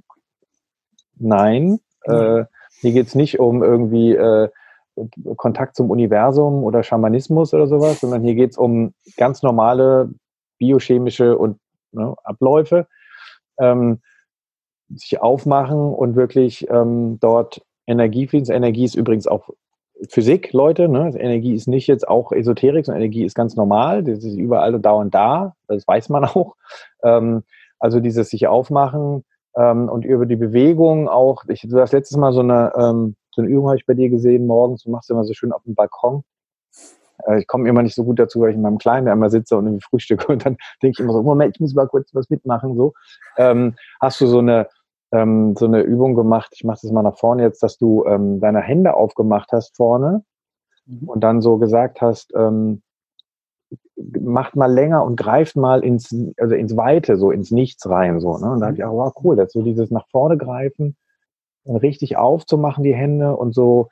Nein, mhm. äh, hier geht es nicht um irgendwie äh, Kontakt zum Universum oder Schamanismus oder sowas, sondern hier geht es um ganz normale biochemische und ne, Abläufe, ähm, sich aufmachen und wirklich ähm, dort Energie fließen. Energie ist übrigens auch Physik, Leute, ne? Energie ist nicht jetzt auch Esoterik, sondern Energie ist ganz normal, das ist überall dauernd da, das weiß man auch. Ähm, also dieses sich aufmachen ähm, und über die Bewegung auch, ich, du hast letztes Mal so eine, ähm, so eine Übung habe ich bei dir gesehen, morgens, du machst immer so schön auf dem Balkon. Äh, ich komme immer nicht so gut dazu, weil ich in meinem Kleinen da immer sitze und irgendwie frühstücke und dann denke ich immer so, Moment, ich muss mal kurz was mitmachen, so. Ähm, hast du so eine ähm, so eine Übung gemacht, ich mache das mal nach vorne jetzt, dass du ähm, deine Hände aufgemacht hast vorne mhm. und dann so gesagt hast, ähm, macht mal länger und greift mal ins, also ins Weite, so ins Nichts rein, so, ne? Und da dachte ich, oh, wow, cool, das ist so dieses nach vorne greifen und richtig aufzumachen, die Hände und so,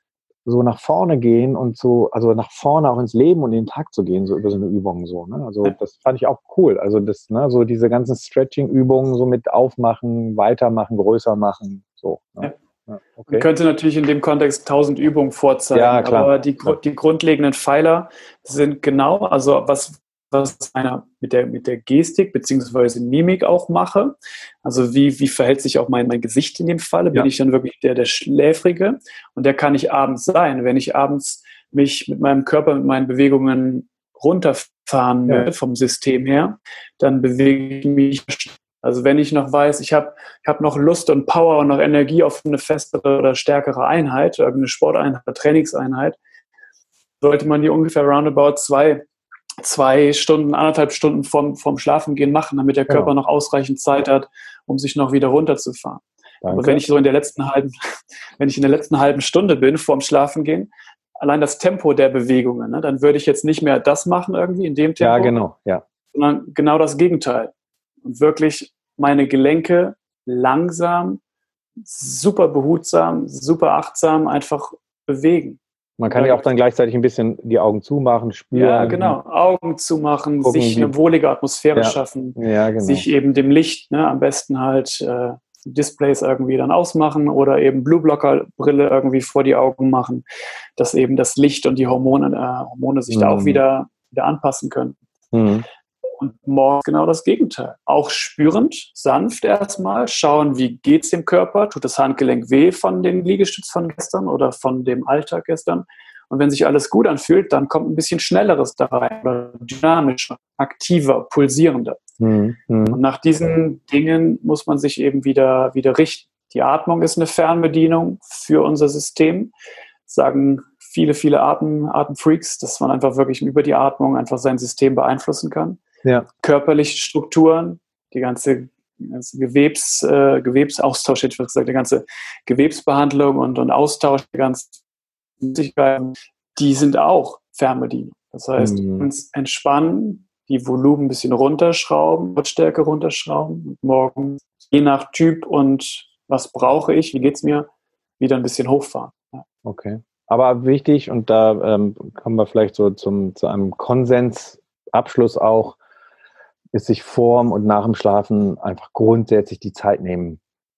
so nach vorne gehen und so, also nach vorne auch ins Leben und in den Tag zu gehen, so über so eine Übung, so, ne? Also das fand ich auch cool. Also das, ne, so diese ganzen Stretching-Übungen, so mit aufmachen, weitermachen, größer machen, so, ne? Ja. Ja, okay. Man könnte natürlich in dem Kontext tausend Übungen vorzeigen, Ja, klar. aber die, die grundlegenden Pfeiler sind genau, also was, was einer mit der, mit der Gestik beziehungsweise Mimik auch mache. Also wie, wie verhält sich auch mein, mein Gesicht in dem Falle? Bin Ja. ich dann wirklich der, der Schläfrige? Und der kann ich abends sein. Wenn ich abends mich mit meinem Körper, mit meinen Bewegungen runterfahren Ja. will, vom System her, dann bewege ich mich. Also wenn ich noch weiß, ich habe ich hab noch Lust und Power und noch Energie auf eine festere oder stärkere Einheit, irgendeine Sporteinheit, Trainingseinheit, sollte man die ungefähr roundabout zwei, zwei Stunden, anderthalb Stunden vorm, vorm Schlafengehen machen, damit der Körper Genau. noch ausreichend Zeit hat, um sich noch wieder runterzufahren. Danke. Aber wenn ich so in der letzten halben, wenn ich in der letzten halben Stunde bin vorm Schlafengehen, allein das Tempo der Bewegungen, ne, dann würde ich jetzt nicht mehr das machen irgendwie in dem Tempo, Ja, genau, ja. sondern genau das Gegenteil. Und wirklich meine Gelenke langsam, super behutsam, super achtsam einfach bewegen. Man kann ja auch dann gleichzeitig ein bisschen die Augen zumachen, spüren. Ja, genau. Augen zumachen, Gucken, sich wie- eine wohlige Atmosphäre Ja. schaffen, Ja, genau. sich eben dem Licht, ne, am besten halt äh, Displays irgendwie dann ausmachen oder eben Blueblocker-Brille irgendwie vor die Augen machen, dass eben das Licht und die Hormone, äh, Hormone sich da auch Mhm. wieder, wieder anpassen können. Mhm. Und morgens genau das Gegenteil. Auch spürend, sanft erstmal, schauen, wie geht es dem Körper, tut das Handgelenk weh von den Liegestütz von gestern oder von dem Alltag gestern. Und wenn sich alles gut anfühlt, dann kommt ein bisschen Schnelleres da rein, oder dynamischer, aktiver, pulsierender. Mhm. Mhm. Und nach diesen Dingen muss man sich eben wieder, wieder richten. Die Atmung ist eine Fernbedienung für unser System, sagen viele, viele Atem, Atemfreaks, dass man einfach wirklich über die Atmung einfach sein System beeinflussen kann. Ja. Körperliche Strukturen, die ganze, ganze Gewebs, äh, Gewebsaustausch, hätte ich gesagt, die ganze Gewebsbehandlung und, und Austausch der ganzen Flüssigkeiten, die sind auch Fernbedienung. Das heißt, Mhm. uns entspannen, die Volumen ein bisschen runterschrauben, Lautstärke runterschrauben und morgen, je nach Typ und was brauche ich, wie geht es mir, wieder ein bisschen hochfahren. Ja. Okay. Aber wichtig, und da ähm, kommen wir vielleicht so zum, zu einem Konsensabschluss auch, ist sich vorm und nach dem Schlafen einfach grundsätzlich die Zeit nehmen.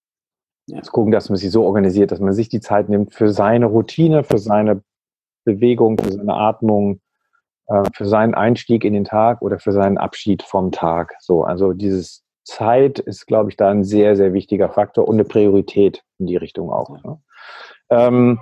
Ja. Zu gucken, dass man sich so organisiert, dass man sich die Zeit nimmt für seine Routine, für seine Bewegung, für seine Atmung, äh, für seinen Einstieg in den Tag oder für seinen Abschied vom Tag. So, also dieses Zeit ist, glaube ich, da ein sehr, sehr wichtiger Faktor und eine Priorität in die Richtung auch. Ja. Ne? Ähm,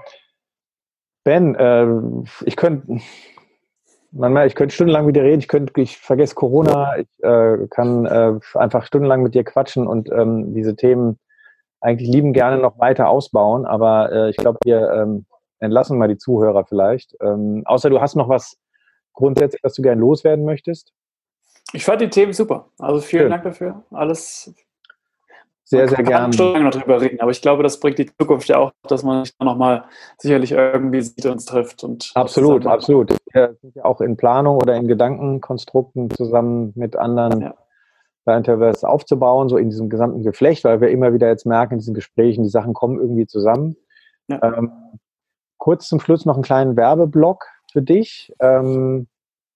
Ben, äh, ich könnte manchmal, ich könnte stundenlang mit dir reden, ich könnte, ich vergesse Corona, ich äh, kann äh, einfach stundenlang mit dir quatschen und ähm, diese Themen eigentlich lieben gerne noch weiter ausbauen, aber äh, ich glaube, wir ähm, entlassen mal die Zuhörer vielleicht. Ähm, außer du hast noch was grundsätzlich, was du gerne loswerden möchtest? Ich fand die Themen super. Also vielen Schön. Dank dafür. Alles Sehr, man sehr kann gerne. stundenlang noch drüber reden, aber ich glaube, das bringt die Zukunft ja auch, dass man sich dann nochmal sicherlich irgendwie sieht und trifft. Und Absolut, zusammen- absolut. Wir sind ja auch in Planung oder in Gedankenkonstrukten zusammen mit anderen Ja. bei Interverse aufzubauen, so in diesem gesamten Geflecht, weil wir immer wieder jetzt merken, in diesen Gesprächen, die Sachen kommen irgendwie zusammen. Ja. Ähm, kurz zum Schluss noch einen kleinen Werbeblock für dich. Ähm,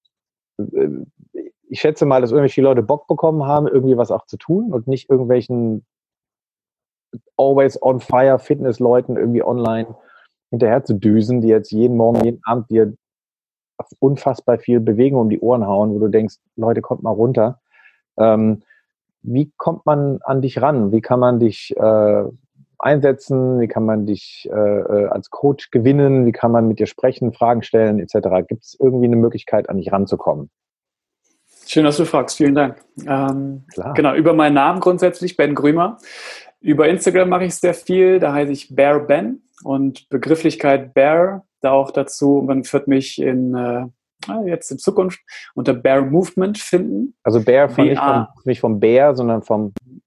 ich schätze mal, dass irgendwelche Leute Bock bekommen haben, irgendwie was auch zu tun und nicht irgendwelchen always on fire Fitness-Leuten irgendwie online hinterher zu düsen, die jetzt jeden Morgen, jeden Abend dir unfassbar viel Bewegung um die Ohren hauen, wo du denkst, Leute, kommt mal runter. Ähm, wie kommt man an dich ran? Wie kann man dich äh, einsetzen? Wie kann man dich äh, als Coach gewinnen? Wie kann man mit dir sprechen, Fragen stellen et cetera? Gibt es irgendwie eine Möglichkeit, an dich ranzukommen? Schön, dass du fragst. Vielen Dank. Ähm, Klar. Genau, über meinen Namen grundsätzlich, Ben Grümer. Über Instagram mache ich sehr viel. Da heiße ich Bear Ben und Begrifflichkeit Bear, da auch dazu. Man wird mich in äh, jetzt in Zukunft unter Bear Movement finden. Also Bear von, nicht, B A vom, nicht vom Bär, sondern vom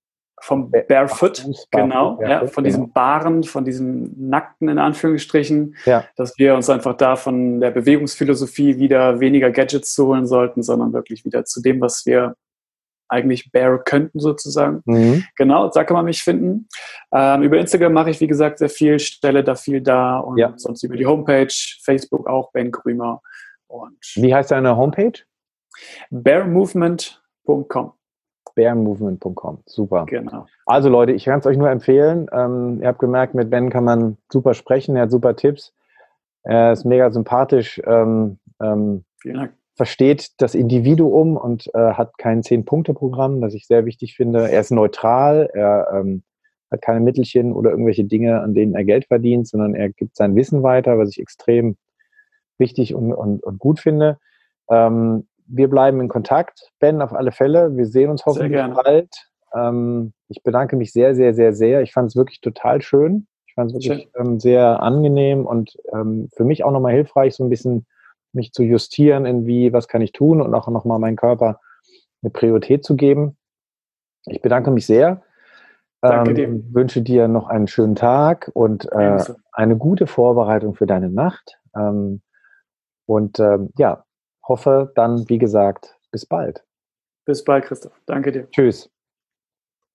vom Barefoot, genau, Barefoot, ja, von diesem genau. Baren, von diesem Nackten in Anführungsstrichen, Ja. dass wir uns einfach da von der Bewegungsphilosophie wieder weniger Gadgets zu holen sollten, sondern wirklich wieder zu dem, was wir eigentlich bare könnten sozusagen. Mhm. Genau, da kann man mich finden. Ähm, über Instagram mache ich, wie gesagt, sehr viel, stelle da viel da und Ja. sonst über die Homepage, Facebook auch, Ben Grümer. Und Wie heißt deine Homepage? bare movement punkt com. bare movement punkt com, super. Genau. Also Leute, ich kann es euch nur empfehlen. Ähm, ihr habt gemerkt, mit Ben kann man super sprechen, er hat super Tipps. Er ist mega sympathisch, ähm, ähm, Vielen Dank. versteht das Individuum und äh, hat kein Zehn-Punkte-Programm, das ich sehr wichtig finde. Er ist neutral, er ähm, hat keine Mittelchen oder irgendwelche Dinge, an denen er Geld verdient, sondern er gibt sein Wissen weiter, was ich extrem wichtig und, und, und gut finde. Ähm, wir bleiben in Kontakt, Ben, auf alle Fälle. Wir sehen uns hoffentlich bald. Ähm, ich bedanke mich sehr, sehr, sehr, sehr. Ich fand es wirklich total schön. Ich fand es wirklich ähm, sehr angenehm und ähm, für mich auch nochmal hilfreich, so ein bisschen mich zu justieren, in wie, was kann ich tun und auch nochmal meinem Körper eine Priorität zu geben. Ich bedanke mich sehr. Danke Ähm, dir. Wünsche dir noch einen schönen Tag und äh, eine gute Vorbereitung für deine Nacht. Ähm, und ähm, ja, hoffe dann, wie gesagt, bis bald. Bis bald, Christoph. Danke dir. Tschüss.